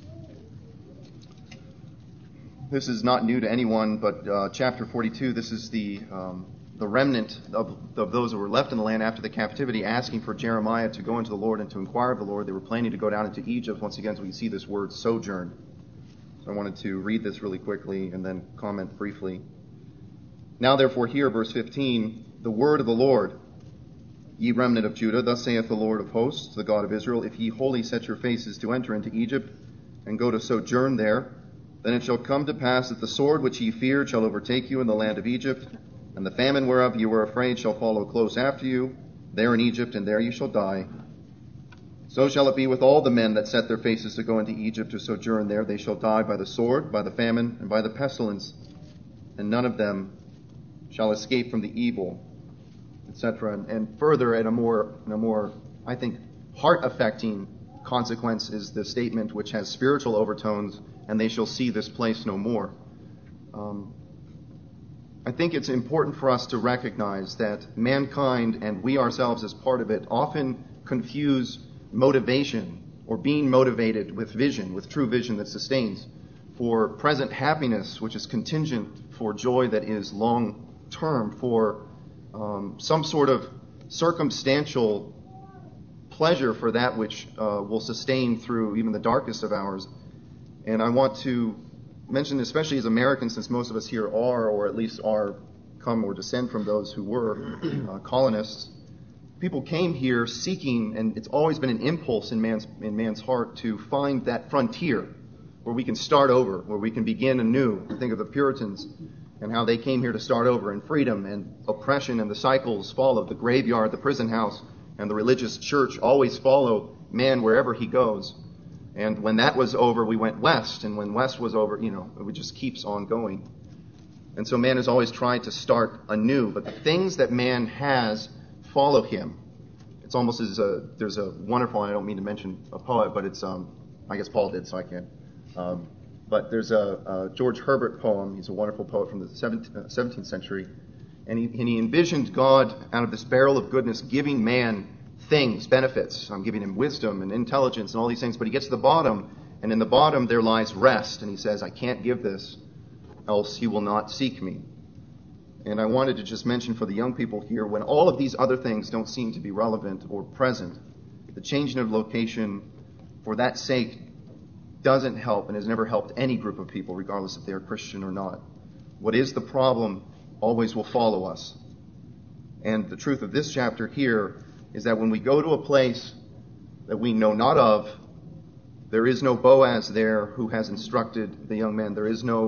This is not new to anyone, but chapter 42, this is the remnant of those who were left in the land after the captivity, asking for Jeremiah to go into the Lord and to inquire of the Lord. They were planning to go down into Egypt. Once again, so we see this word sojourn. So I wanted to read this really quickly and then comment briefly. Now therefore hear, verse 15, the word of the Lord, ye remnant of Judah, thus saith the Lord of hosts, the God of Israel, if ye wholly set your faces to enter into Egypt, and go to sojourn there, then it shall come to pass that the sword which ye feared shall overtake you in the land of Egypt, and the famine whereof you were afraid shall follow close after you, there in Egypt, and there you shall die. So shall it be with all the men that set their faces to go into Egypt to sojourn there. They shall die by the sword, by the famine, and by the pestilence, and none of them shall escape from the evil, etc. And further, in a more, I think, heart-affecting consequence is the statement which has spiritual overtones, and they shall see this place no more. I think it's important for us to recognize that mankind, and we ourselves as part of it, often confuse motivation or being motivated with vision, with true vision that sustains, for present happiness, which is contingent, for joy that is long-term, for some sort of circumstantial pleasure for that which will sustain through even the darkest of hours. And I want to mention, especially as Americans, since most of us here are, or at least are, come or descend from those who were colonists, people came here seeking, and it's always been an impulse in man's heart to find that frontier where we can start over, where we can begin anew. I think of the Puritans and how they came here to start over in freedom, and oppression and the cycles follow. The graveyard, the prison house, and the religious church always follow man wherever he goes. And when that was over, we went west, and when west was over, it just keeps on going. And so man has always tried to start anew, but the things that man has follow him. It's almost as there's a wonderful, and I don't mean to mention a poet, but it's, I guess Paul did, so I can't. But there's a George Herbert poem. He's a wonderful poet from the 17th century. And he envisioned God out of this barrel of goodness giving man things, benefits. I'm giving him wisdom and intelligence and all these things. But he gets to the bottom, and in the bottom there lies rest. And he says, I can't give this, else he will not seek me. And I wanted to just mention for the young people here, when all of these other things don't seem to be relevant or present, the changing of location for that sake doesn't help and has never helped any group of people, regardless if they're Christian or not. What is the problem always will follow us. And the truth of this chapter here is that when we go to a place that we know not of, there is no Boaz there who has instructed the young men. There is no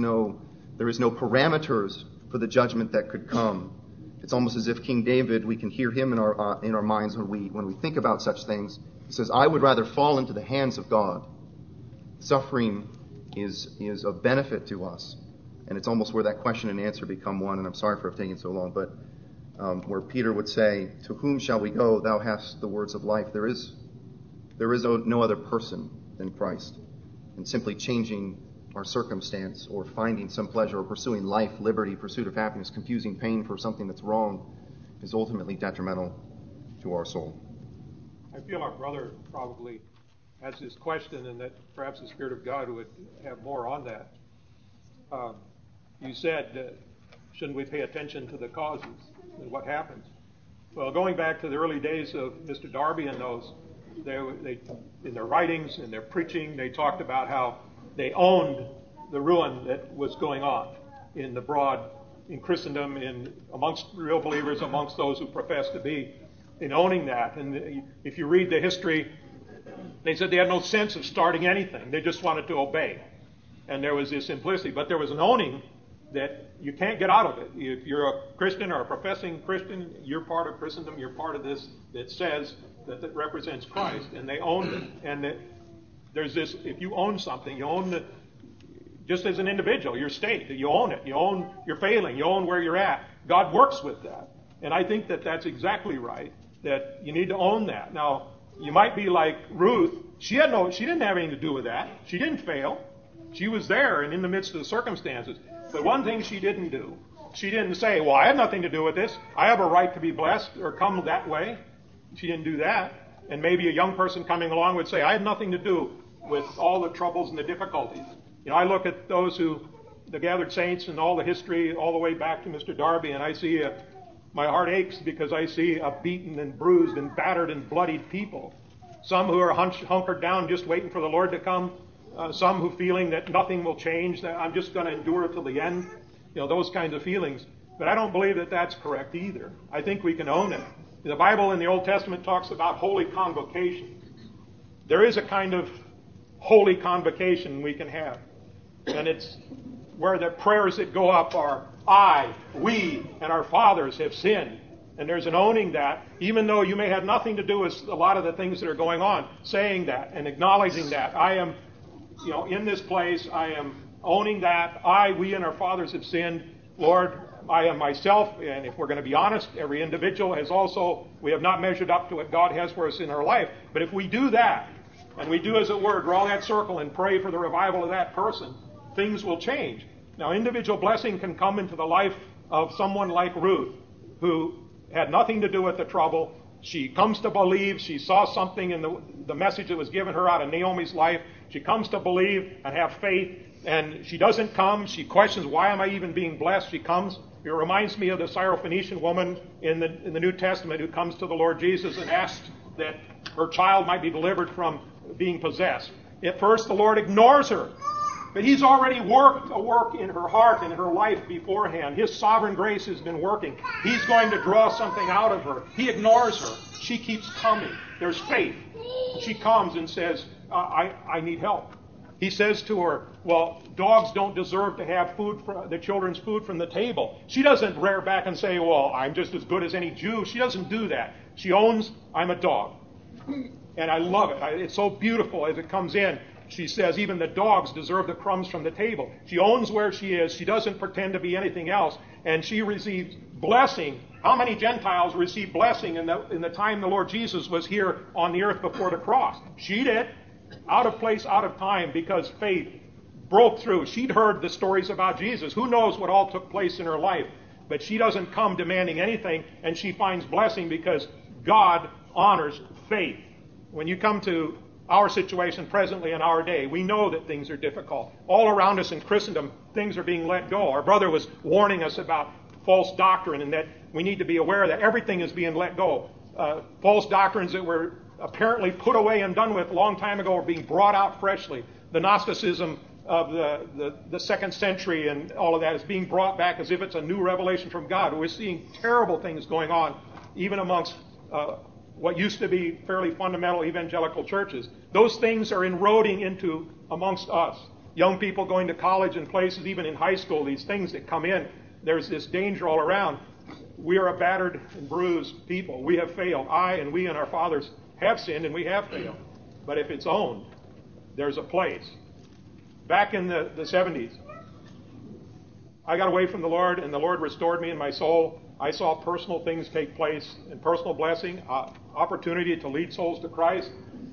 parameters for the judgment that could come. It's almost as if King David, we can hear him in our minds when we think about such things. He says, I would rather fall into the hands of God. Suffering is of benefit to us. And it's almost where that question and answer become one. And I'm sorry for taking so long, but where Peter would say, to whom shall we go? Thou hast the words of life. There is There is no other person than Christ. And simply changing our circumstance or finding some pleasure or pursuing life, liberty, pursuit of happiness, confusing pain for something that's wrong is ultimately detrimental to our soul. I feel our brother probably has this question, and that perhaps the Spirit of God would have more on that. You said, shouldn't we pay attention to the causes and what happens? Well, going back to the early days of Mr. Darby and those, they in their writings and their preaching, they talked about how they owned the ruin that was going on in Christendom, amongst real believers, amongst those who profess to be, in owning that. And if you read the history, they said they had no sense of starting anything. They just wanted to obey. And there was this simplicity. But there was an owning that you can't get out of it. If you're a Christian or a professing Christian, you're part of Christendom, you're part of this that says that represents Christ, and they owned it. And there's this, if you own something, you own just as an individual, your state, you own it. You own your failing. You own where you're at. God works with that. And I think that that's exactly right, that you need to own that. Now, you might be like Ruth. She didn't have anything to do with that. She didn't fail. She was there and in the midst of the circumstances. But one thing she didn't do, she didn't say, well, I have nothing to do with this. I have a right to be blessed or come that way. She didn't do that. And maybe a young person coming along would say, I had nothing to do with all the troubles and the difficulties. I look at the gathered saints and all the history all the way back to Mr. Darby, and I see my heart aches because I see a beaten and bruised and battered and bloodied people. Some who are hunkered down just waiting for the Lord to come. Some who feeling that nothing will change, that I'm just going to endure till the end. Those kinds of feelings. But I don't believe that that's correct either. I think we can own it. The Bible in the Old Testament talks about holy convocation. There is a kind of holy convocation we can have. And it's where the prayers that go up are, we, and our fathers have sinned. And there's an owning that, even though you may have nothing to do with a lot of the things that are going on, saying that and acknowledging that. I am, in this place, I am owning that. We, and our fathers have sinned. Lord, I am myself, and if we're going to be honest, every individual has also, we have not measured up to what God has for us in our life. But if we do that, and we do, as it were, draw that circle and pray for the revival of that person, things will change. Now, individual blessing can come into the life of someone like Ruth, who had nothing to do with the trouble. She comes to believe. She saw something in the message that was given her out of Naomi's life. She comes to believe and have faith, and she doesn't come. She questions, why am I even being blessed? She comes. It reminds me of the Syrophoenician woman in the New Testament who comes to the Lord Jesus and asks that her child might be delivered from being possessed. At first, the Lord ignores her. But He's already worked a work in her heart and in her life beforehand. His sovereign grace has been working. He's going to draw something out of her. He ignores her. She keeps coming. There's faith. She comes and says, I need help. He says to her, well, dogs don't deserve to have the children's food from the table. She doesn't rear back and say, well, I'm just as good as any Jew. She doesn't do that. She owns, I'm a dog. And I love it. It's so beautiful as it comes in. She says even the dogs deserve the crumbs from the table. She owns where she is. She doesn't pretend to be anything else. And she receives blessing. How many Gentiles received blessing in the time the Lord Jesus was here on the earth before the cross? She did. Out of place, out of time, because faith broke through. She'd heard the stories about Jesus. Who knows what all took place in her life? But she doesn't come demanding anything, and she finds blessing because God honors faith. When you come to our situation presently in our day, we know that things are difficult. All around us in Christendom, things are being let go. Our brother was warning us about false doctrine and that we need to be aware that everything is being let go. False doctrines that were apparently put away and done with a long time ago are being brought out freshly. The Gnosticism of the second century and all of that is being brought back as if it's a new revelation from God. We're seeing terrible things going on, even amongst what used to be fairly fundamental evangelical churches. Those things are eroding into amongst us. Young people going to college and places, even in high school, these things that come in, there's this danger all around. We are a battered and bruised people. We have failed. We and our fathers have sinned and we have failed. But if it's owned, there's a place. Back in the 70s, I got away from the Lord and the Lord restored me in my soul. I saw personal things take place and personal blessing, opportunity to lead souls to Christ.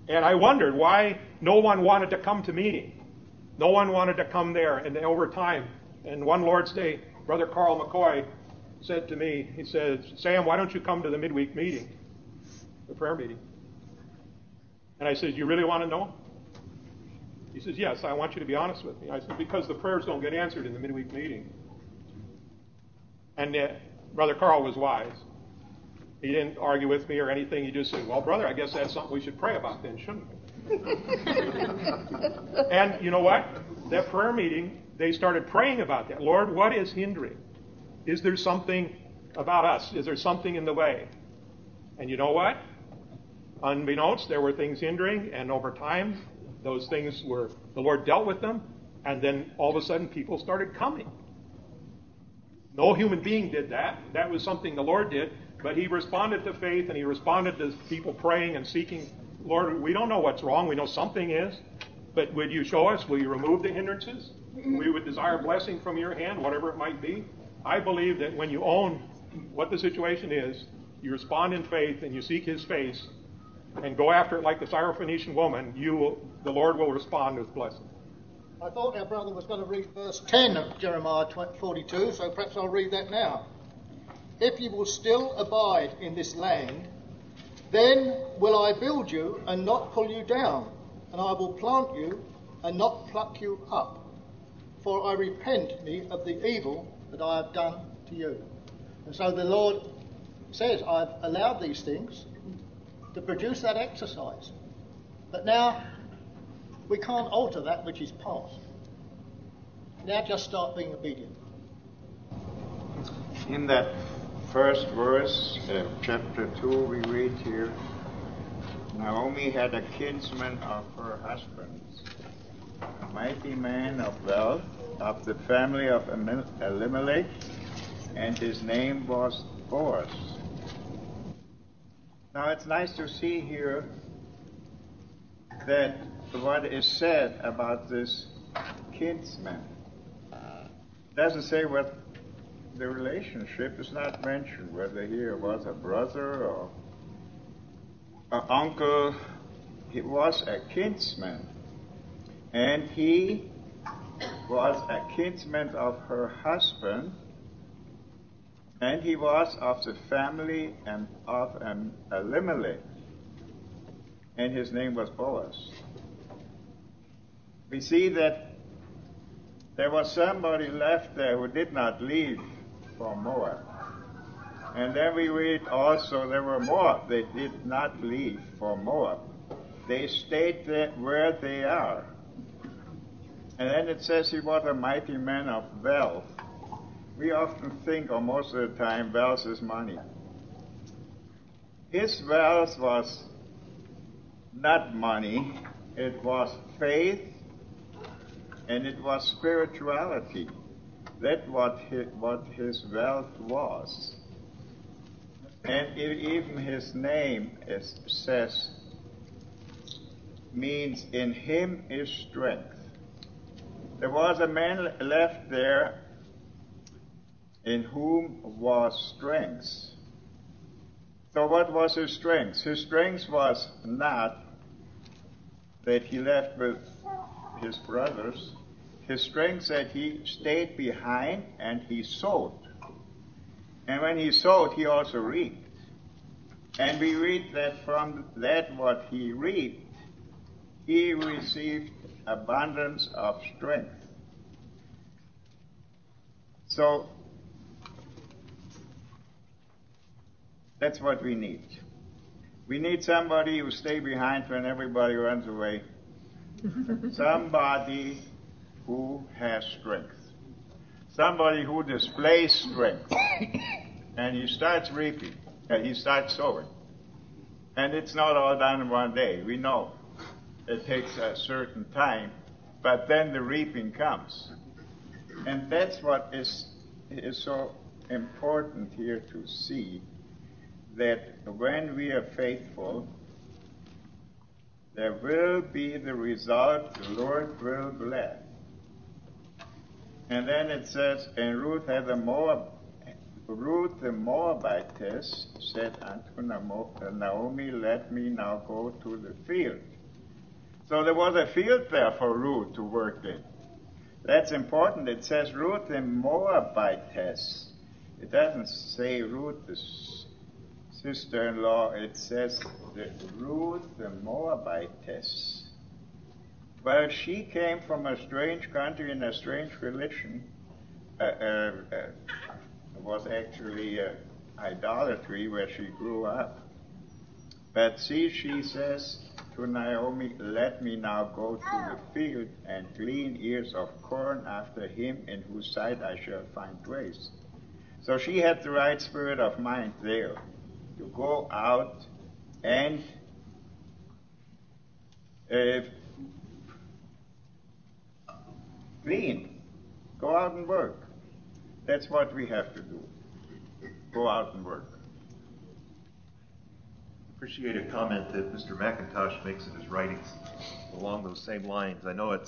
And I wondered why no one wanted to come to meeting. No one wanted to come there. And over time, and one Lord's Day, Brother Carl McCoy said to me, he said, Sam, why don't you come to the midweek meeting, the prayer meeting? And I said, you really want to know? He says, yes, I want you to be honest with me. I said, because the prayers don't get answered in the midweek meeting. And Brother Carl was wise. He didn't argue with me or anything. He just said, well, brother, I guess that's something we should pray about then, shouldn't we? And you know what? That prayer meeting, they started praying about that. Lord, what is hindering? Is there something about us? Is there something in the way? And you know what? Unbeknownst, there were things hindering, and over time, those things were, the Lord dealt with them, and then all of a sudden people started coming. No human being did that. That was something the Lord did, but he responded to faith, and he responded to people praying and seeking. Lord, we don't know what's wrong. We know something is, but would you show us? Will you remove the hindrances? We would desire blessing from your hand, whatever it might be. I believe that when you own what the situation is, you respond in faith and you seek his face and go after it like the Syrophoenician woman, the Lord will respond with blessing. I thought our brother was going to read verse 10 of Jeremiah 42, so perhaps I'll read that now. If you will still abide in this land, then will I build you and not pull you down, and I will plant you and not pluck you up. For I repent me of the evil that I have done to you. And so the Lord says, I've allowed these things to produce that exercise. But now we can't alter that which is past. Now just start being obedient. In that first verse of chapter 2, we read here, Naomi had a kinsman of her husband's, a mighty man of wealth, of the family of Elimelech, and his name was Boaz. Now it's nice to see here that what is said about this kinsman. Doesn't say what the relationship is not mentioned, whether he was a brother or an uncle. He was a kinsman, and he was a kinsman of her husband, and he was of the family and of Elimelech, and his name was Boaz. We see that there was somebody left there who did not leave for Moab. And then we read also there were more. They did not leave for Moab. They stayed there where they are. And then it says he was a mighty man of wealth. We often think, or most of the time, wealth is money. His wealth was not money. It was faith, and it was spirituality. That's what his wealth was. And even his name means in him is strength. There was a man left there in whom was strength. So what was his strength? His strength was not that he left with his brothers. His strength that he stayed behind and he sowed. And when he sowed, he also reaped. And we read that from that what he reaped, he received abundance of strength. So that's what we need. We need somebody who stays behind when everybody runs away. Somebody who has strength. Somebody who displays strength. And he starts reaping. And he starts sowing. And it's not all done in one day. We know it takes a certain time. But then the reaping comes. And that's what is so important here to see, that when we are faithful, there will be the result, the Lord will bless. And then it says, and Ruth the Moabitess said unto Naomi, let me now go to the field. So there was a field there for Ruth to work in. That's important. It says Ruth the Moabitess. It doesn't say Ruth the sister-in-law. It says Ruth the Moabitess. Well, she came from a strange country and a strange religion. It was actually idolatry where she grew up. But see, she says to Naomi, let me now go to the field and glean ears of corn after him in whose sight I shall find grace. So she had the right spirit of mind there to go out and glean. Go out and work. That's what we have to do. Go out and work. Appreciate a comment that Mr. McIntosh makes in his writings along those same lines. I know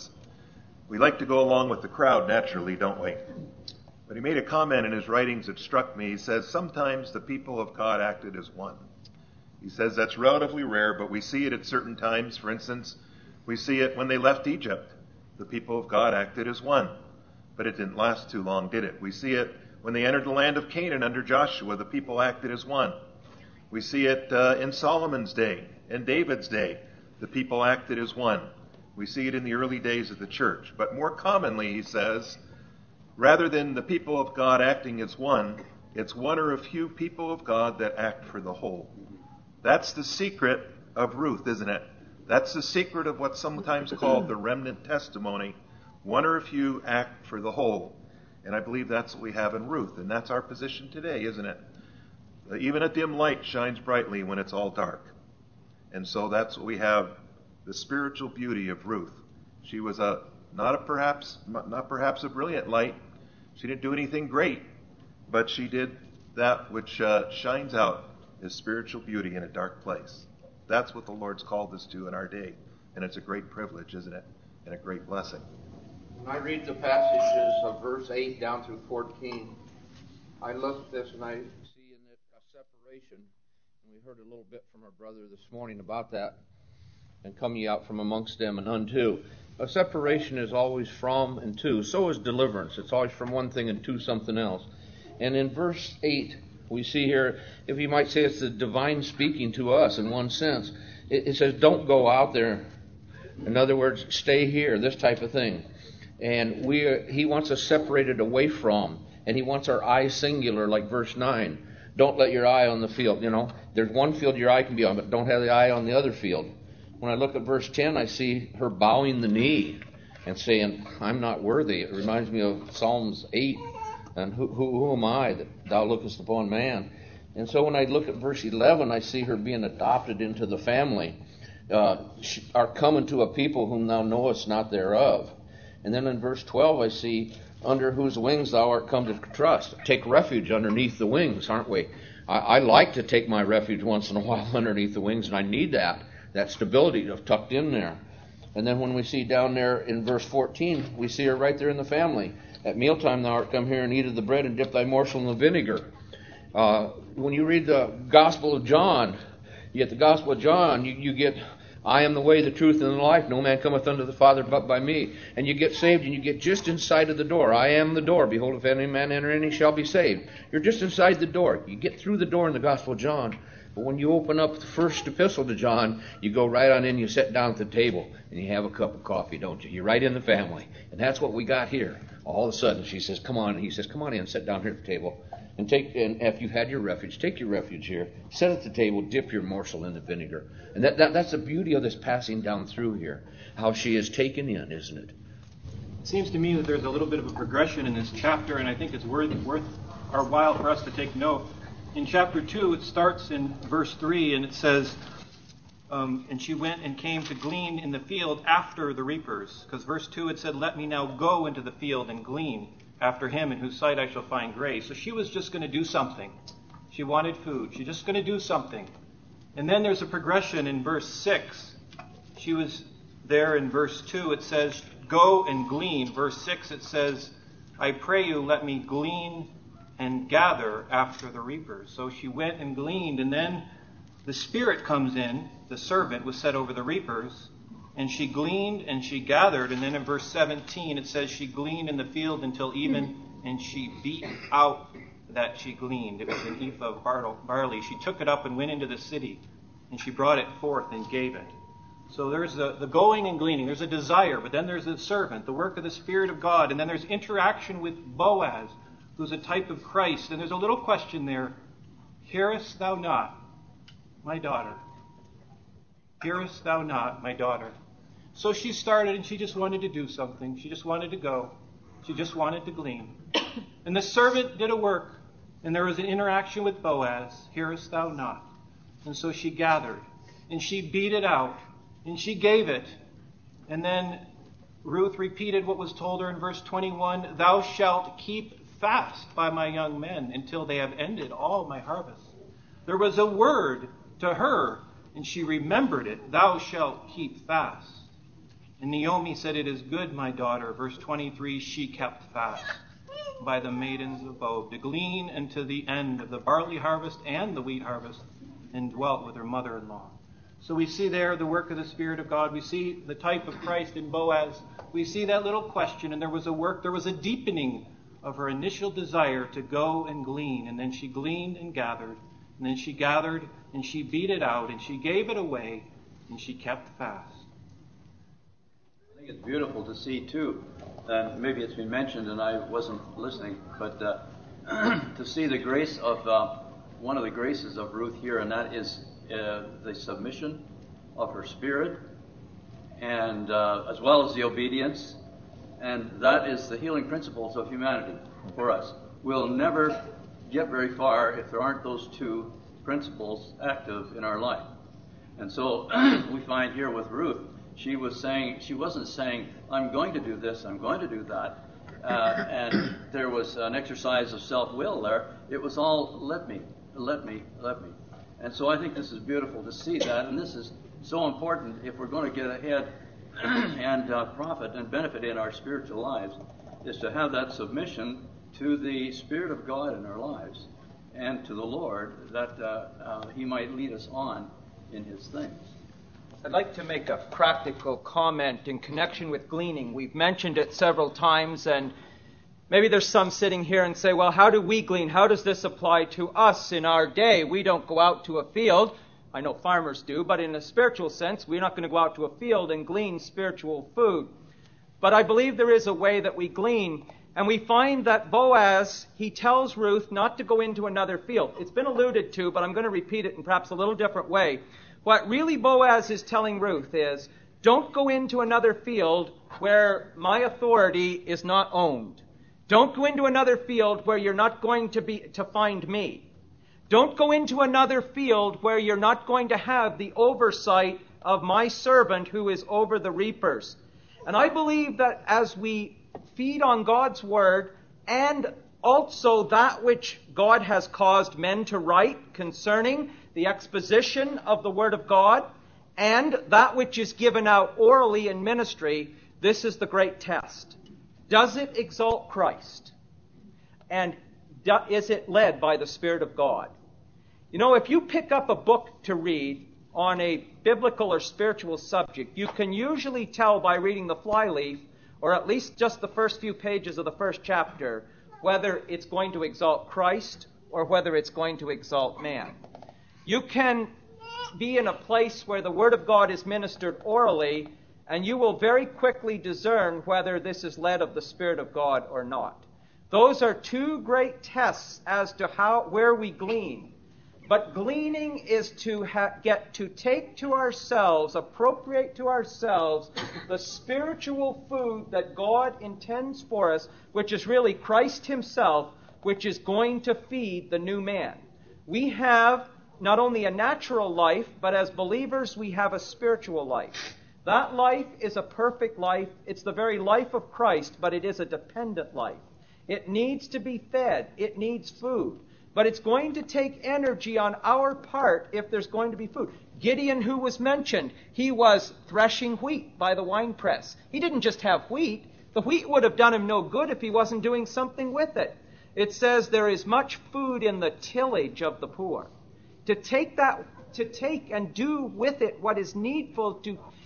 we like to go along with the crowd naturally, don't we? But he made a comment in his writings that struck me. He says, sometimes the people of God acted as one. He says that's relatively rare, but we see it at certain times. For instance, we see it when they left Egypt. The people of God acted as one. But it didn't last too long, did it? We see it when they entered the land of Canaan under Joshua. The people acted as one. We see it in Solomon's day, in David's day. The people acted as one. We see it in the early days of the church. But more commonly, he says, rather than the people of God acting as one, it's one or a few people of God that act for the whole. That's the secret of Ruth, isn't it? That's the secret of what's sometimes called the remnant testimony. One or a few act for the whole. And I believe that's what we have in Ruth. And that's our position today, isn't it? Even a dim light shines brightly when it's all dark. And so that's what we have, the spiritual beauty of Ruth. She was not perhaps a brilliant light. She didn't do anything great, but she did that which shines out as spiritual beauty in a dark place. That's what the Lord's called us to in our day. And it's a great privilege, isn't it? And a great blessing. When I read the passages of verse 8 down through 14, I look at this and I see in it a separation. And we heard a little bit from our brother this morning about that. And come ye out from amongst them and unto. A separation is always from and to. So is deliverance. It's always from one thing and to something else. And in verse 8, we see here, if you might say it's the divine speaking to us in one sense. It says, don't go out there. In other words, stay here, this type of thing. And he wants us separated away from. And he wants our eye singular, like verse 9. Don't let your eye on the field. You know, there's one field your eye can be on, but don't have the eye on the other field. When I look at verse 10, I see her bowing the knee and saying, I'm not worthy. It reminds me of Psalms 8. And who am I that thou lookest upon man? And so when I look at verse 11, I see her being adopted into the family. Are coming to a people whom thou knowest not thereof. And then in verse 12, I see, under whose wings thou art come to trust. Take refuge underneath the wings, aren't we? I like to take my refuge once in a while underneath the wings, and I need that stability of tucked in there. And then when we see down there in verse 14, we see her right there in the family. At mealtime thou art come here and eat of the bread and dip thy morsel in the vinegar. When you read the Gospel of John, you get the Gospel of John, you get, I am the way, the truth, and the life. No man cometh unto the Father but by me. And you get saved and you get just inside of the door. I am the door. Behold, if any man enter in, he shall be saved. You're just inside the door. You get through the door in the Gospel of John. But when you open up the first epistle to John, you go right on in, you sit down at the table, and you have a cup of coffee, don't you? You're right in the family. And that's what we got here. All of a sudden, she says, come on. He says, come on in, sit down here at the table. And if you've had your refuge, take your refuge here. Sit at the table, dip your morsel in the vinegar. And that's the beauty of this passing down through here. How she is taken in, isn't it? It seems to me that there's a little bit of a progression in this chapter, and I think it's worth our while for us to take note. In chapter 2, it starts in verse 3, and it says, and she went and came to glean in the field after the reapers. Because verse 2, it said, let me now go into the field and glean after him in whose sight I shall find grace. So she was just going to do something. She wanted food. She's just going to do something. And then there's a progression in verse 6. She was there in verse 2. It says, go and glean. Verse 6, it says, I pray you, let me glean and gather after the reapers. So she went and gleaned, and then the Spirit comes in. The servant was set over the reapers, And she gleaned and she gathered. And then in verse 17 it says she gleaned in the field until even, and she beat out that she gleaned. It was an ephah of barley. She took it up and went into the city, and she brought it forth and gave it. So there's the going and gleaning. There's a desire, but then there's the servant, the work of the Spirit of God. And then there's interaction with Boaz, who's a type of Christ. And there's a little question there. Hearest thou not, my daughter? Hearest thou not, my daughter? So she started, and she just wanted to do something. She just wanted to go. She just wanted to glean. And the servant did a work, and there was an interaction with Boaz. Hearest thou not? And so she gathered, and she beat it out, and she gave it. And then Ruth repeated what was told her in verse 21, Thou shalt keep fast by my young men until they have ended all my harvest. There was a word to her, and she remembered it. Thou shalt keep fast. And Naomi said, It is good, my daughter. Verse 23, she kept fast by the maidens of Moab to glean unto the end of the barley harvest and the wheat harvest, and dwelt with her mother-in-law. So we see there the work of the Spirit of God. We see the type of Christ in Boaz. We see that little question, and there was a work, there was a deepening of her initial desire to go and glean. And then she gleaned and gathered, and then she gathered and she beat it out, and she gave it away, and she kept fast. I think it's beautiful to see, too, and maybe it's been mentioned and I wasn't listening, but to see the grace of one of the graces of Ruth here, and that is the submission of her spirit, and as well as the obedience, and that is the healing principles of humanity for us. We'll never get very far if there aren't those two principles active in our life. And so we find here with Ruth, she wasn't saying, I'm going to do this, I'm going to do that. And there was an exercise of self-will there. It was all, let me. And so I think this is beautiful to see that. And this is so important if we're going to get ahead and profit and benefit in our spiritual lives, is to have that submission to the Spirit of God in our lives and to the Lord, that He might lead us on in His things. I'd like to make a practical comment in connection with gleaning. We've mentioned it several times, and maybe there's some sitting here and say, well, how do we glean? How does this apply to us in our day? We don't go out to a field. I know farmers do, but in a spiritual sense, we're not going to go out to a field and glean spiritual food. But I believe there is a way that we glean, and we find that Boaz, he tells Ruth not to go into another field. It's been alluded to, but I'm going to repeat it in perhaps a little different way. What really Boaz is telling Ruth is, don't go into another field where my authority is not owned. Don't go into another field where you're not going to find me. Don't go into another field where you're not going to have the oversight of my servant who is over the reapers. And I believe that as we feed on God's word, and also that which God has caused men to write concerning the exposition of the Word of God, and that which is given out orally in ministry, this is the great test. Does it exalt Christ? And is it led by the Spirit of God? You know, if you pick up a book to read on a biblical or spiritual subject, you can usually tell by reading the flyleaf, or at least just the first few pages of the first chapter, whether it's going to exalt Christ or whether it's going to exalt man. You can be in a place where the Word of God is ministered orally, and you will very quickly discern whether this is led of the Spirit of God or not. Those are two great tests as to where we glean. But gleaning is to get to take to ourselves, appropriate to ourselves, the spiritual food that God intends for us, which is really Christ Himself, which is going to feed the new man. We have not only a natural life, but as believers we have a spiritual life. That life is a perfect life. It's the very life of Christ, but it is a dependent life. It needs to be fed. It needs food. But it's going to take energy on our part if there's going to be food. Gideon, who was mentioned, he was threshing wheat by the winepress. He didn't just have wheat. The wheat would have done him no good if he wasn't doing something with it. It says there is much food in the tillage of the poor. To take and do with it what is needful to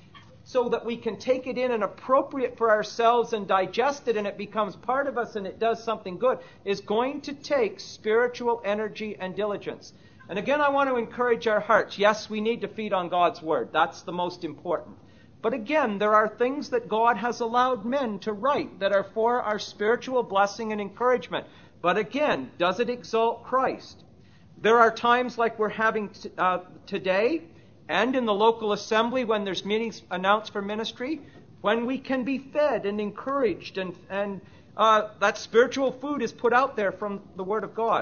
so that we can take it in and appropriate for ourselves and digest it and it becomes part of us and it does something good, is going to take spiritual energy and diligence. And again, I want to encourage our hearts. Yes, we need to feed on God's Word. That's the most important. But again, there are things that God has allowed men to write that are for our spiritual blessing and encouragement. But again, does it exalt Christ? There are times like we're having today, and in the local assembly when there's meetings announced for ministry, when we can be fed and encouraged and that spiritual food is put out there from the Word of God.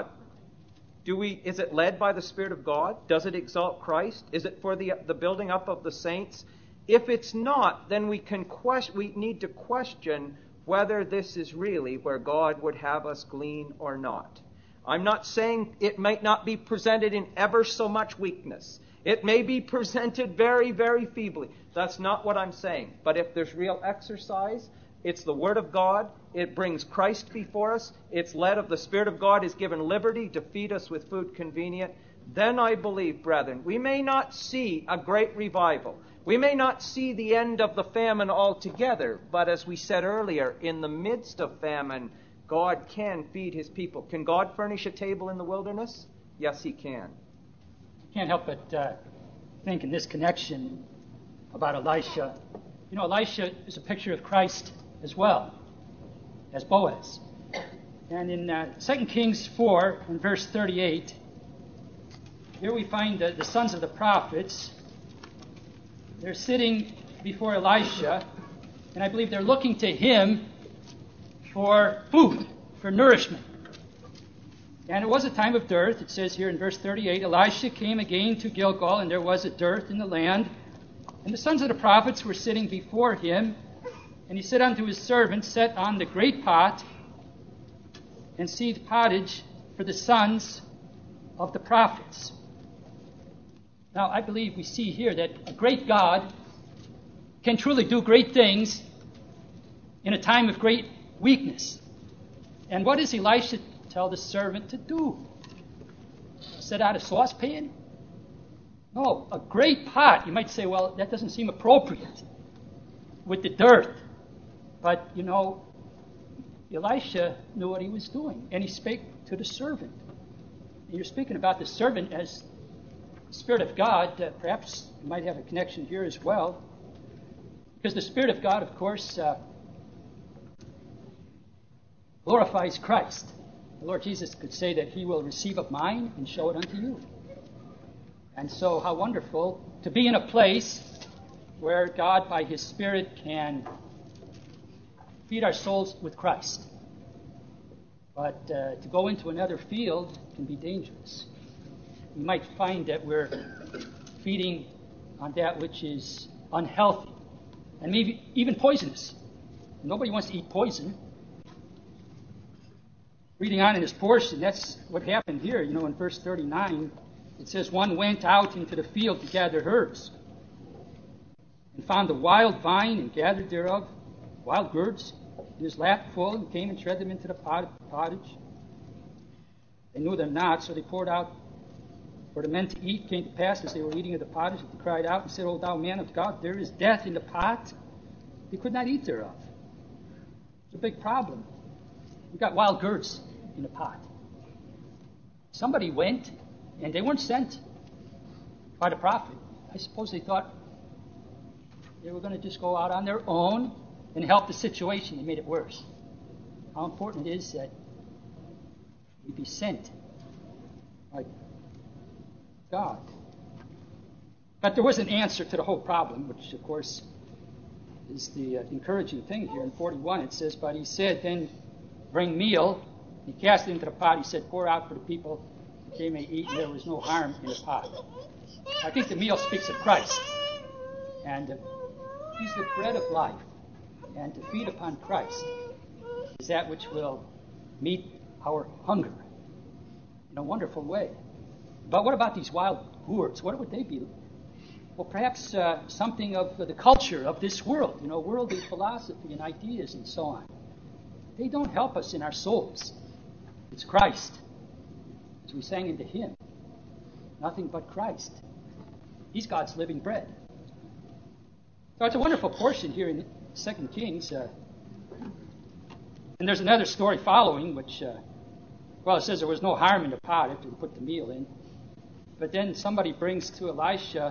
Is it led by the Spirit of God? Does it exalt Christ? Is it for the building up of the saints? If it's not, then we need to question whether this is really where God would have us glean or not. I'm not saying it might not be presented in ever so much weakness. It may be presented very, very feebly. That's not what I'm saying. But if there's real exercise, it's the Word of God. It brings Christ before us. It's led of the Spirit of God is given liberty to feed us with food convenient. Then I believe, brethren, we may not see a great revival. We may not see the end of the famine altogether. But as we said earlier, in the midst of famine, God can feed His people. Can God furnish a table in the wilderness? Yes, He can. Can't help but think in this connection about Elisha. You know, Elisha is a picture of Christ as well as Boaz. And in 2 Kings 4, in verse 38, here we find the sons of the prophets. They're sitting before Elisha, and I believe they're looking to him for food, for nourishment. And it was a time of dearth. It says here in verse 38, Elisha came again to Gilgal, and there was a dearth in the land. And the sons of the prophets were sitting before him. And he said unto his servant, set on the great pot, and seethe pottage for the sons of the prophets. Now, I believe we see here that a great God can truly do great things in a time of great weakness. And what does Elisha tell the servant to do? Set out a saucepan? No, a great pot. You might say, well, that doesn't seem appropriate with the dearth. But, you know, Elisha knew what he was doing, and he spake to the servant. And you're speaking about the servant as the Spirit of God. Perhaps you might have a connection here as well. Because the Spirit of God, of course, glorifies Christ. The Lord Jesus could say that He will receive of mine and show it unto you. And so how wonderful to be in a place where God, by His Spirit, can feed our souls with Christ. But to go into another field can be dangerous. We might find that we're feeding on that which is unhealthy and maybe even poisonous. Nobody wants to eat poison. Reading on in this portion, that's what happened here. You know, in verse 39, it says, one went out into the field to gather herbs, and found a wild vine, and gathered thereof wild gourds, in his lap full, and came and tread them into the pottage. They knew them not, so they poured out for the men to eat. Came to pass, as they were eating of the pottage, that they cried out and said, O thou man of God, there is death in the pot. They could not eat thereof. It's a big problem. We've got wild gourds in the pot. Somebody went, and they weren't sent by the prophet. I suppose they thought they were going to just go out on their own and help the situation. They made it worse. How important it is that we be sent by God. But there was an answer to the whole problem, which, of course, is the encouraging thing here. In 41, it says, but he said, then bring meal. He cast it into the pot. He said, pour out for the people that they may eat, and there was no harm in the pot. I think the meal speaks of Christ. And He's the bread of life. And to feed upon Christ is that which will meet our hunger in a wonderful way. But what about these wild gourds? What would they be? Well, perhaps something of the culture of this world, you know, worldly philosophy and ideas and so on. They don't help us in our souls. It's Christ. As we sang into Hymn, nothing but Christ. He's God's living bread. So it's a wonderful portion here in 2 Kings. And there's another story following, which, it says there was no harm in the pot after they put the meal in. But then somebody brings to Elisha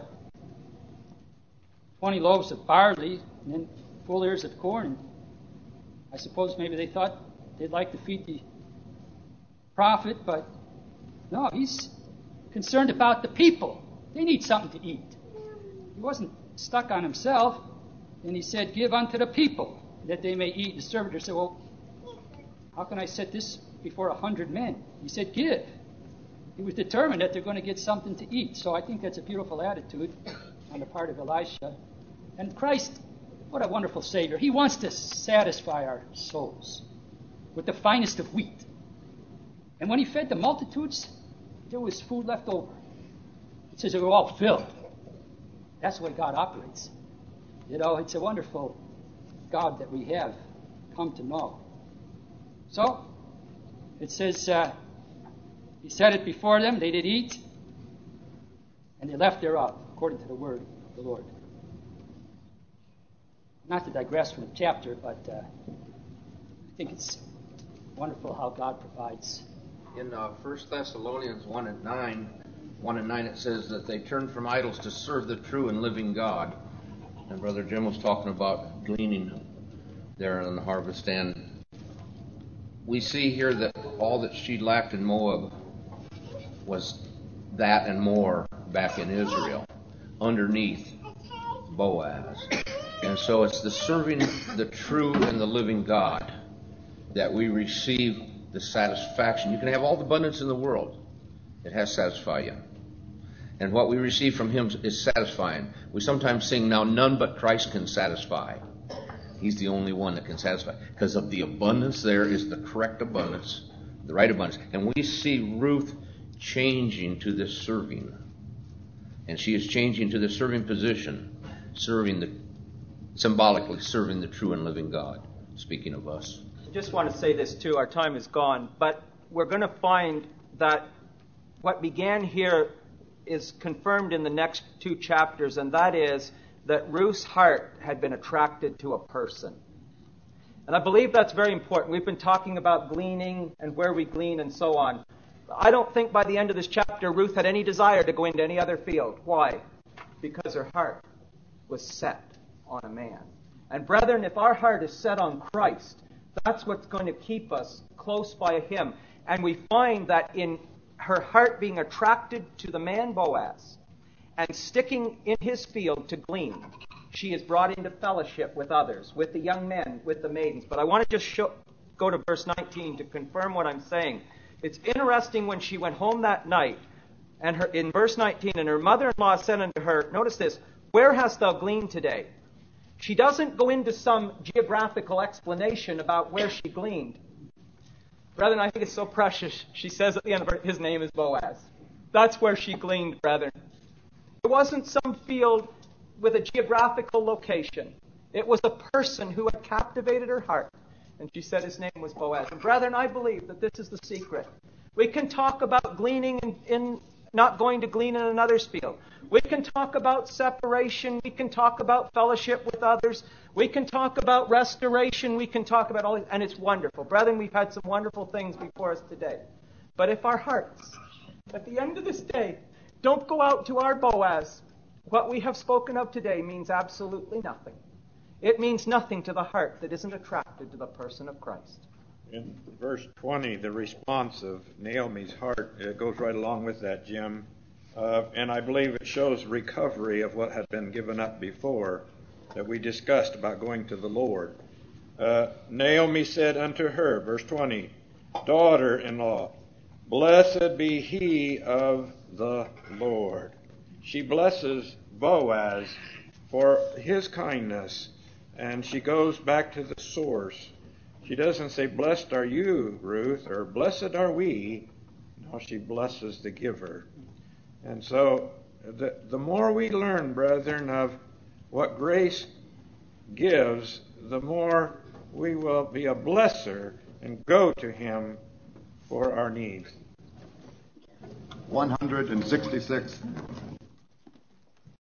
20 loaves of barley and then full ears of corn. I suppose maybe they thought they'd like to feed the prophet, but no, he's concerned about the people. They need something to eat. He wasn't stuck on himself, and he said, "Give unto the people, that they may eat." The servitor said, "Well, how can I set this before 100 men?" He said, "Give." He was determined that they're going to get something to eat. So I think that's a beautiful attitude on the part of Elisha. And Christ, what a wonderful Savior. He wants to satisfy our souls with the finest of wheat. And when he fed the multitudes, there was food left over. It says they were all filled. That's the way God operates. It's a wonderful God that we have come to know. So, it says, he set it before them, they did eat, and they left thereof, according to the word of the Lord. Not to digress from the chapter, but I think it's wonderful how God provides. In 1 Thessalonians 1 and 9, it says that they turned from idols to serve the true and living God. And Brother Jim was talking about gleaning there in the harvest. And we see here that all that she lacked in Moab was that and more back in Israel, underneath Boaz. And so it's the serving the true and the living God that we receive the satisfaction. You can have all the abundance in the world. It has to satisfy you. And what we receive from Him is satisfying. We sometimes sing, "Now none but Christ can satisfy." He's the only one that can satisfy. Because of the abundance there is the correct abundance, the right abundance. And we see Ruth changing to this serving. And she is changing to the serving position, symbolically serving the true and living God. Speaking of us. I just want to say this too, our time is gone, but we're going to find that what began here is confirmed in the next 2 chapters, and that is that Ruth's heart had been attracted to a person. And I believe that's very important. We've been talking about gleaning and where we glean and so on. I don't think by the end of this chapter Ruth had any desire to go into any other field. Why? Because her heart was set on a man. And brethren, if our heart is set on Christ, that's what's going to keep us close by Him. And we find that in her heart being attracted to the man Boaz and sticking in his field to glean, she is brought into fellowship with others, with the young men, with the maidens. But I want to just go to verse 19 to confirm what I'm saying. It's interesting when she went home that night, and in verse 19, and her mother-in-law said unto her, notice this, "Where hast thou gleaned today?" She doesn't go into some geographical explanation about where she gleaned. Brethren, I think it's so precious. She says at the end of it, his name is Boaz. That's where she gleaned, brethren. It wasn't some field with a geographical location. It was a person who had captivated her heart. And she said his name was Boaz. And brethren, I believe that this is the secret. We can talk about gleaning in not going to glean in another's field. We can talk about separation. We can talk about fellowship with others. We can talk about restoration. We can talk about all this. And it's wonderful. Brethren, we've had some wonderful things before us today. But if our hearts, at the end of this day, don't go out to our Boaz, what we have spoken of today means absolutely nothing. It means nothing to the heart that isn't attracted to the person of Christ. In verse 20, the response of Naomi's heart goes right along with that, Jim. And I believe it shows recovery of what had been given up before that we discussed about going to the Lord. Naomi said unto her, verse 20, "Daughter-in-law, blessed be he of the Lord." She blesses Boaz for his kindness, and she goes back to the source. She doesn't say, "Blessed are you, Ruth," or "Blessed are we." No, she blesses the giver. And so the more we learn, brethren, of what grace gives, the more we will be a blesser and go to Him for our needs. 166.